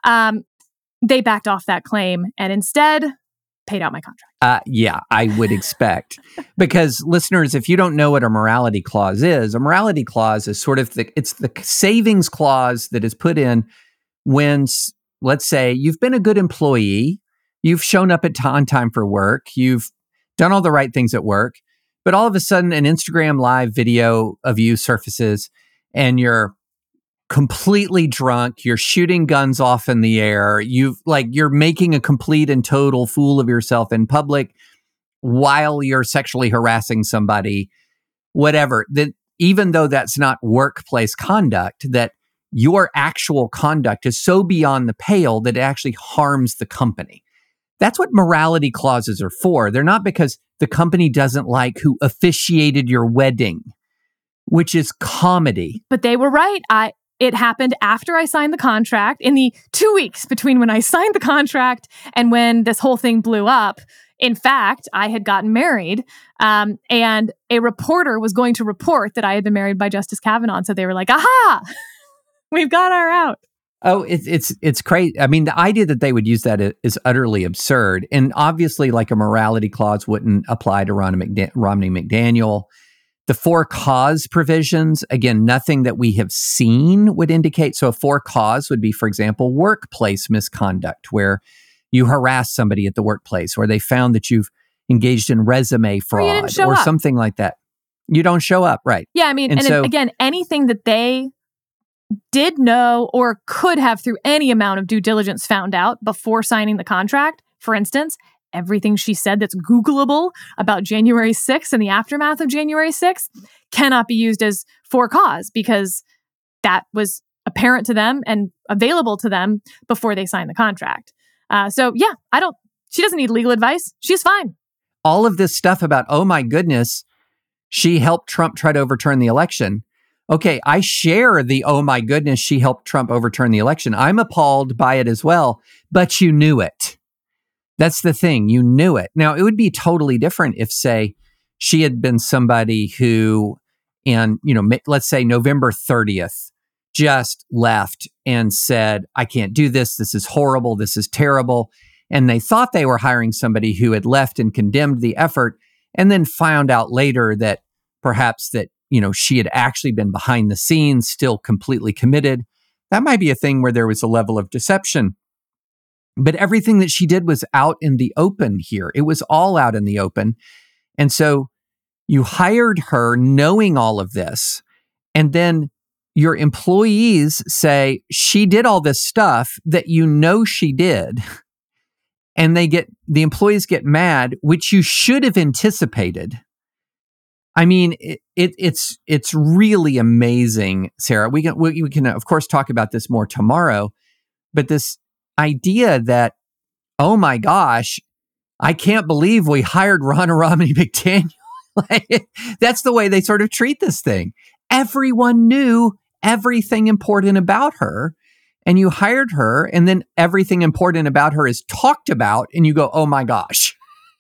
They backed off that claim and instead paid out my contract. Yeah, I would expect. Because listeners, if you don't know what a morality clause is sort of it's the savings clause that is put in when, let's say, you've been a good employee, you've shown up on time for work, you've done all the right things at work, but all of a sudden an Instagram live video of you surfaces and you're completely drunk, you're shooting guns off in the air, you're making a complete and total fool of yourself in public while you're sexually harassing somebody, whatever. That even though that's not workplace conduct, that your actual conduct is so beyond the pale that it actually harms the company. That's what morality clauses are for. They're not because the company doesn't like who officiated your wedding, which is comedy. But they were right. It happened after I signed the contract, in the 2 weeks between when I signed the contract and when this whole thing blew up. In fact, I had gotten married, and a reporter was going to report that I had been married by Justice Kavanaugh. So they were like, aha, we've got our out. Oh, it's crazy. I mean, the idea that they would use that is utterly absurd. And obviously, like, a morality clause wouldn't apply to Romney McDaniel. The for cause provisions, again, nothing that we have seen would indicate. So a for cause would be, for example, workplace misconduct, where you harass somebody at the workplace, or they found that you've engaged in resume fraud or something like that. You don't show up, right? Yeah, I mean, and so, again, anything that they did know or could have through any amount of due diligence found out before signing the contract, for instance, everything she said that's Googleable about January 6th and the aftermath of January 6th cannot be used as for cause, because that was apparent to them and available to them before they signed the contract. So yeah, she doesn't need legal advice. She's fine. All of this stuff about, oh my goodness, she helped Trump try to overturn the election. Okay, I share the, oh my goodness, she helped Trump overturn the election. I'm appalled by it as well, but you knew it. That's the thing. You knew it. Now, it would be totally different if, say, she had been somebody who, let's say November 30th, just left and said, I can't do this. This is horrible. This is terrible. And they thought they were hiring somebody who had left and condemned the effort, and then found out later that perhaps that, she had actually been behind the scenes, still completely committed. That might be a thing where there was a level of deception. But everything that she did was out in the open here. It was all out in the open. And so you hired her knowing all of this. And then your employees say, she did all this stuff that she did. And the employees get mad, which you should have anticipated. I mean, it's really amazing, Sarah. We can of course talk about this more tomorrow, but this idea that, oh my gosh, I can't believe we hired Ronna Romney McDaniel. That's the way they sort of treat this thing. Everyone knew everything important about her, and you hired her, and then everything important about her is talked about, and you go, oh my gosh.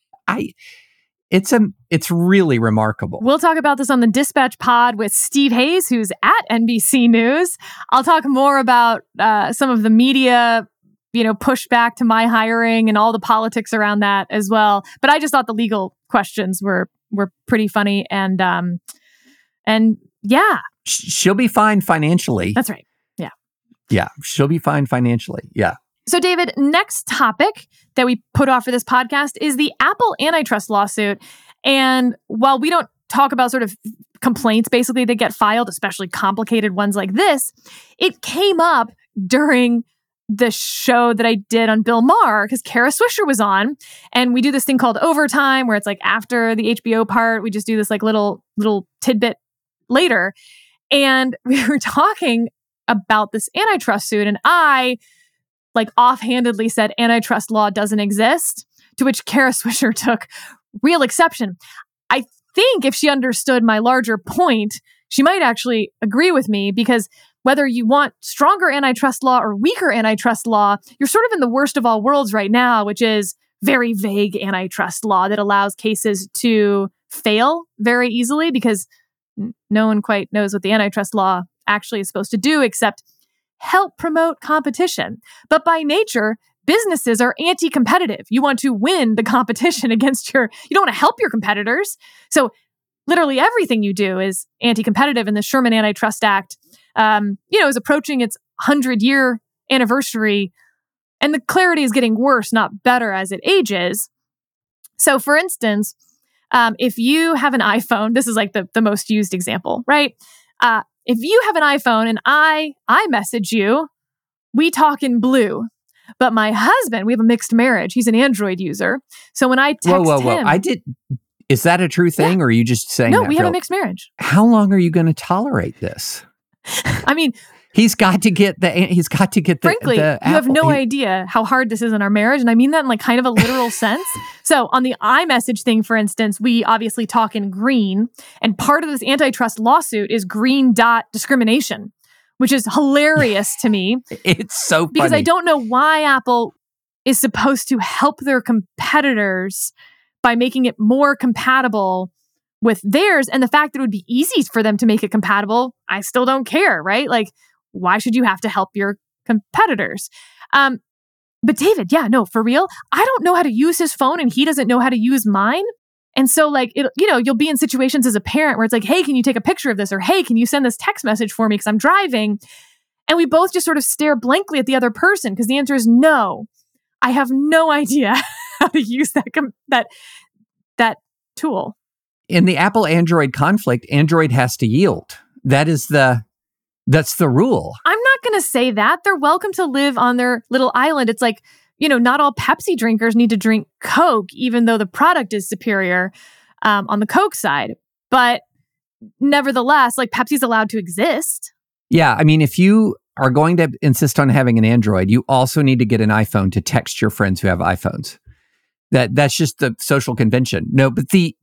It's really remarkable. We'll talk about this on the Dispatch Pod with Steve Hayes, who's at NBC News. I'll talk more about some of the media, pushback to my hiring and all the politics around that as well. But I just thought the legal questions were pretty funny, and yeah, she'll be fine financially. That's right. Yeah. Yeah, she'll be fine financially. Yeah. So, David, next topic that we put off for this podcast is the Apple antitrust lawsuit. And while we don't talk about sort of complaints basically that get filed, especially complicated ones like this, it came up during the show that I did on Bill Maher, because Kara Swisher was on, and we do this thing called overtime, where it's like after the HBO part, we just do this like little tidbit later. And we were talking about this antitrust suit. And I offhandedly said antitrust law doesn't exist, to which Kara Swisher took real exception. I think if she understood my larger point, she might actually agree with me, because whether you want stronger antitrust law or weaker antitrust law, you're sort of in the worst of all worlds right now, which is very vague antitrust law that allows cases to fail very easily because no one quite knows what the antitrust law actually is supposed to do except help promote competition. But by nature, businesses are anti-competitive. You want to win the competition against you don't want to help your competitors. So literally everything you do is anti-competitive. And the Sherman Antitrust Act, is approaching its 100-year anniversary, and the clarity is getting worse, not better as it ages. So for instance, if you have an iPhone, this is like the most used example, right? If you have an iPhone and I message you, we talk in blue. But my husband, we have a mixed marriage. He's an Android user. So when I text him... Is that a true thing, or are you just saying no, that? We have a mixed marriage. How long are you going to tolerate this? I mean... He's got to get the Frankly, you have no idea how hard this is in our marriage. And I mean that in like kind of a literal sense. So on the iMessage thing, for instance, we obviously talk in green. And part of this antitrust lawsuit is green dot discrimination, which is hilarious to me. It's so funny. Because I don't know why Apple is supposed to help their competitors by making it more compatible with theirs. And the fact that it would be easy for them to make it compatible, I still don't care, right? Like, why should you have to help your competitors? But David, for real, I don't know how to use his phone and he doesn't know how to use mine. And so you'll be in situations as a parent where it's like, hey, can you take a picture of this? Or hey, can you send this text message for me because I'm driving? And we both just sort of stare blankly at the other person because the answer is no. I have no idea how to use that tool. In the Apple-Android conflict, Android has to yield. That's the rule. I'm not going to say that. They're welcome to live on their little island. It's like, not all Pepsi drinkers need to drink Coke, even though the product is superior on the Coke side. But nevertheless, like Pepsi's allowed to exist. Yeah. I mean, if you are going to insist on having an Android, you also need to get an iPhone to text your friends who have iPhones. That's just the social convention. No, but the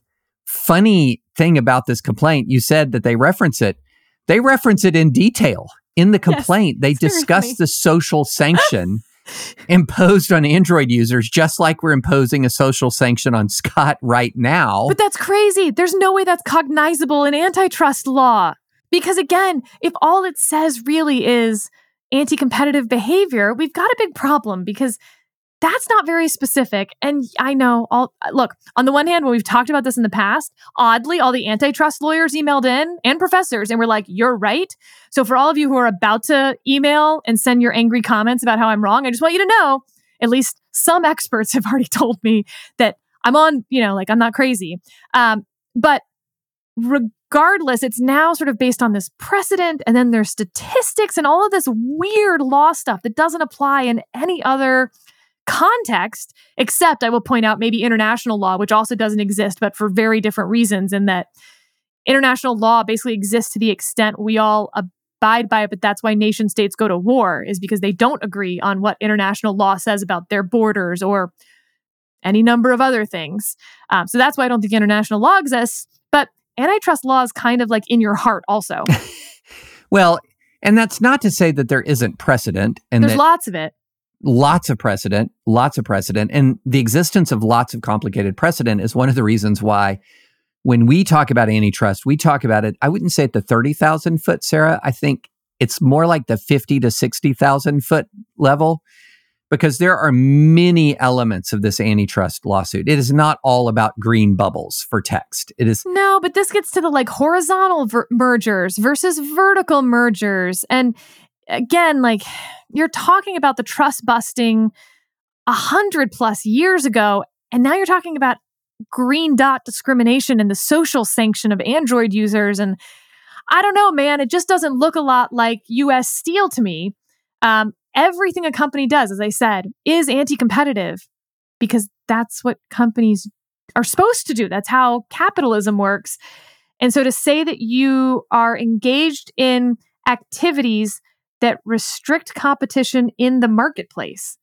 funny thing about this complaint, you said that they reference it. They reference it in detail. In the complaint, they discuss the social sanction imposed on Android users, just like we're imposing a social sanction on Scott right now. But that's crazy. There's no way that's cognizable in antitrust law. Because again, if all it says really is anti-competitive behavior, we've got a big problem because that's not very specific. And I know, look, on the one hand, when we've talked about this in the past, oddly, all the antitrust lawyers emailed in and professors and were like, you're right. So for all of you who are about to email and send your angry comments about how I'm wrong, I just want you to know, at least some experts have already told me that I'm on, I'm not crazy. But regardless, it's now sort of based on this precedent, and then there's statistics and all of this weird law stuff that doesn't apply in any other context, except I will point out maybe international law, which also doesn't exist, but for very different reasons, in that international law basically exists to the extent we all abide by it, but that's why nation states go to war, is because they don't agree on what international law says about their borders or any number of other things. So that's why I don't think international law exists, but antitrust law is kind of like in your heart also. Well, and that's not to say that there isn't precedent. And there's lots of it. Lots of precedent. And the existence of lots of complicated precedent is one of the reasons why when we talk about antitrust, we talk about it, I wouldn't say at the 30,000 foot, Sarah. I think it's more like the 50 to 60,000 foot level, because there are many elements of this antitrust lawsuit. It is not all about green bubbles for text. It is. No, but this gets to the horizontal mergers versus vertical mergers. And again, you're talking about the trust busting 100+ years ago, and now you're talking about green dot discrimination and the social sanction of Android users. And I don't know, man, it just doesn't look a lot like U.S. Steel to me. Everything a company does, as I said, is anti-competitive because that's what companies are supposed to do. That's how capitalism works. And so to say that you are engaged in activities that restrict competition in the marketplace.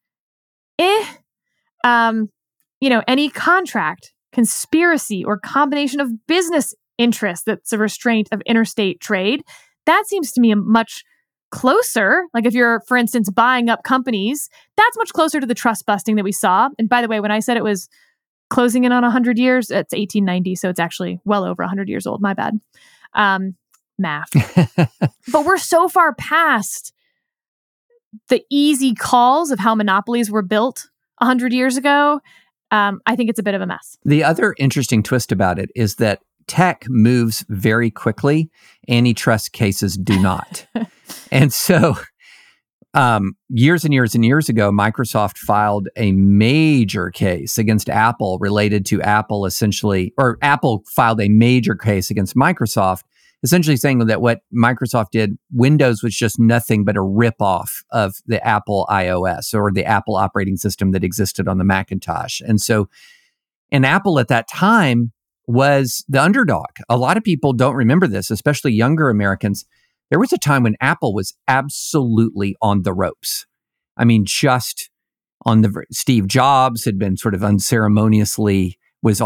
Any contract, conspiracy, or combination of business interests that's a restraint of interstate trade, that seems to me a much closer. Like if you're, for instance, buying up companies, that's much closer to the trust busting that we saw. And by the way, when I said it was closing in on 100 years, it's 1890, so it's actually well over 100 years old. My bad. Math. But we're so far past the easy calls of how monopolies were built 100 years ago. I think it's a bit of a mess. The other interesting twist about it is that tech moves very quickly. Antitrust cases do not. And so years and years and years ago, Microsoft filed a major case against Apple related to Apple Apple filed a major case against Microsoft, essentially saying that what Microsoft did, Windows was just nothing but a ripoff of the Apple iOS or the Apple operating system that existed on the Macintosh. And Apple at that time was the underdog. A lot of people don't remember this, especially younger Americans. There was a time when Apple was absolutely on the ropes. I mean, just on Steve Jobs had been sort of unceremoniously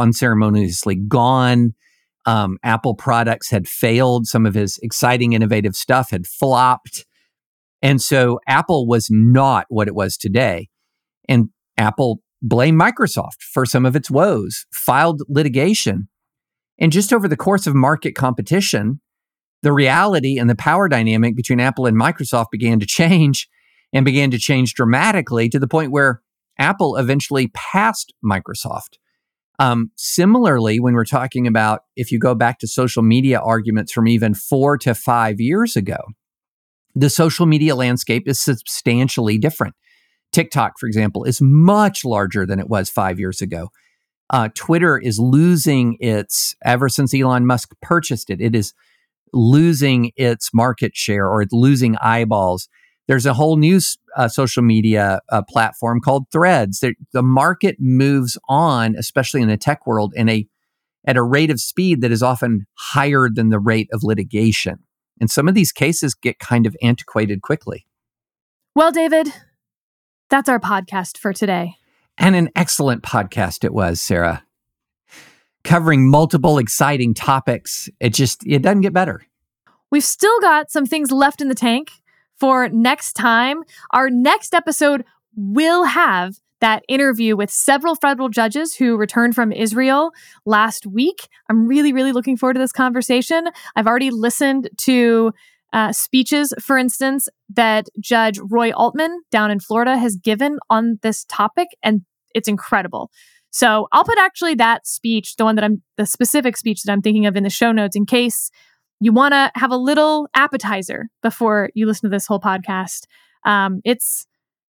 gone. Apple products had failed. Some of his exciting, innovative stuff had flopped. And so Apple was not what it was today. And Apple blamed Microsoft for some of its woes, filed litigation. And just over the course of market competition, the reality and the power dynamic between Apple and Microsoft began to change dramatically to the point where Apple eventually passed Microsoft. Similarly, when we're talking about, if you go back to social media arguments from even 4 to 5 years ago, the social media landscape is substantially different. TikTok, for example, is much larger than it was 5 years ago. Twitter is losing ever since Elon Musk purchased it, it is losing its market share, or it's losing eyeballs. There's a whole new social media platform called Threads. The market moves on, especially in the tech world, at a rate of speed that is often higher than the rate of litigation. And some of these cases get kind of antiquated quickly. Well, David, that's our podcast for today. And an excellent podcast it was, Sarah. Covering multiple exciting topics. It doesn't get better. We've still got some things left in the tank for next time. Our next episode will have that interview with several federal judges who returned from Israel last week. I'm really, really looking forward to this conversation. I've already listened to speeches, for instance, that Judge Roy Altman down in Florida has given on this topic, and it's incredible. So I'll put actually that speech, the specific speech that I'm thinking of, in the show notes in case you want to have a little appetizer before you listen to this whole podcast. It's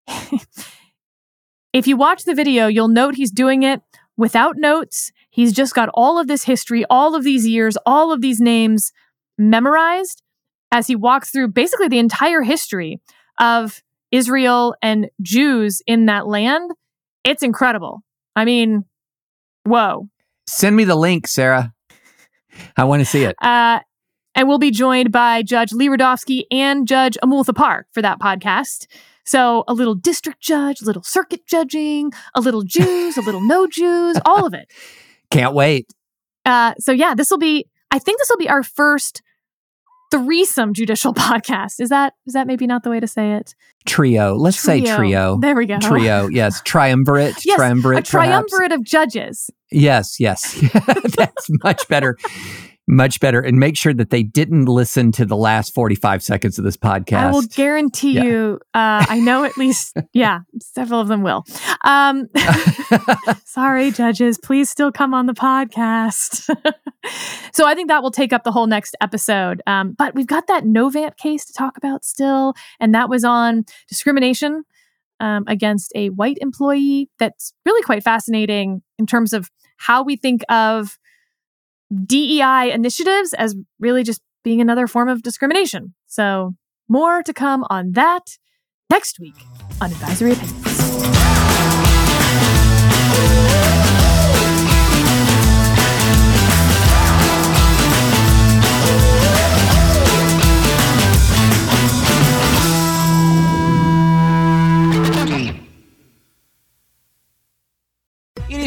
if you watch the video, you'll note he's doing it without notes. He's just got all of this history, all of these years, all of these names memorized as he walks through basically the entire history of Israel and Jews in that land. It's incredible. I mean, whoa. Send me the link, Sarah. I want to see it. And we'll be joined by Judge Lee Radofsky and Judge Amul Thapar for that podcast. So a little district judge, a little circuit judging, a little Jews, a little no Jews, all of it. Can't wait. So yeah, I think this will be our first threesome judicial podcast. Is that maybe not the way to say it? Trio. Let's say trio. There we go. Trio. Yes. Triumvirate. Yes, triumvirate. a triumvirate of judges. Yes. That's much better. Much better. And make sure that they didn't listen to the last 45 seconds of this podcast. I will guarantee you, I know at least, several of them will. Sorry, judges, please still come on the podcast. So I think that will take up the whole next episode. But we've got that Novant case to talk about still. And that was on discrimination against a white employee. That's really quite fascinating in terms of how we think of DEI initiatives as really just being another form of discrimination. So more to come on that next week on Advisory Opinions.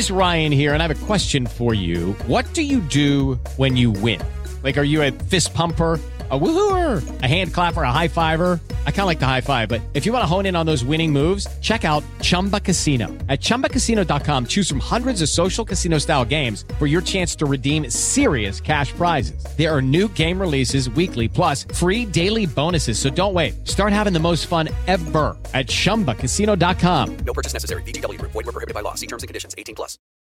is Ryan here, and I have a question for you. What do you do when you win? Like, are you a fist pumper, a woohooer, a hand clapper, a high fiver? I kind of like the high five, but if you want to hone in on those winning moves, check out Chumba Casino. At ChumbaCasino.com, choose from hundreds of social casino-style games for your chance to redeem serious cash prizes. There are new game releases weekly, plus free daily bonuses. So don't wait. Start having the most fun ever at ChumbaCasino.com. No purchase necessary. VGW Group. Void where prohibited by law. See terms and conditions. 18+.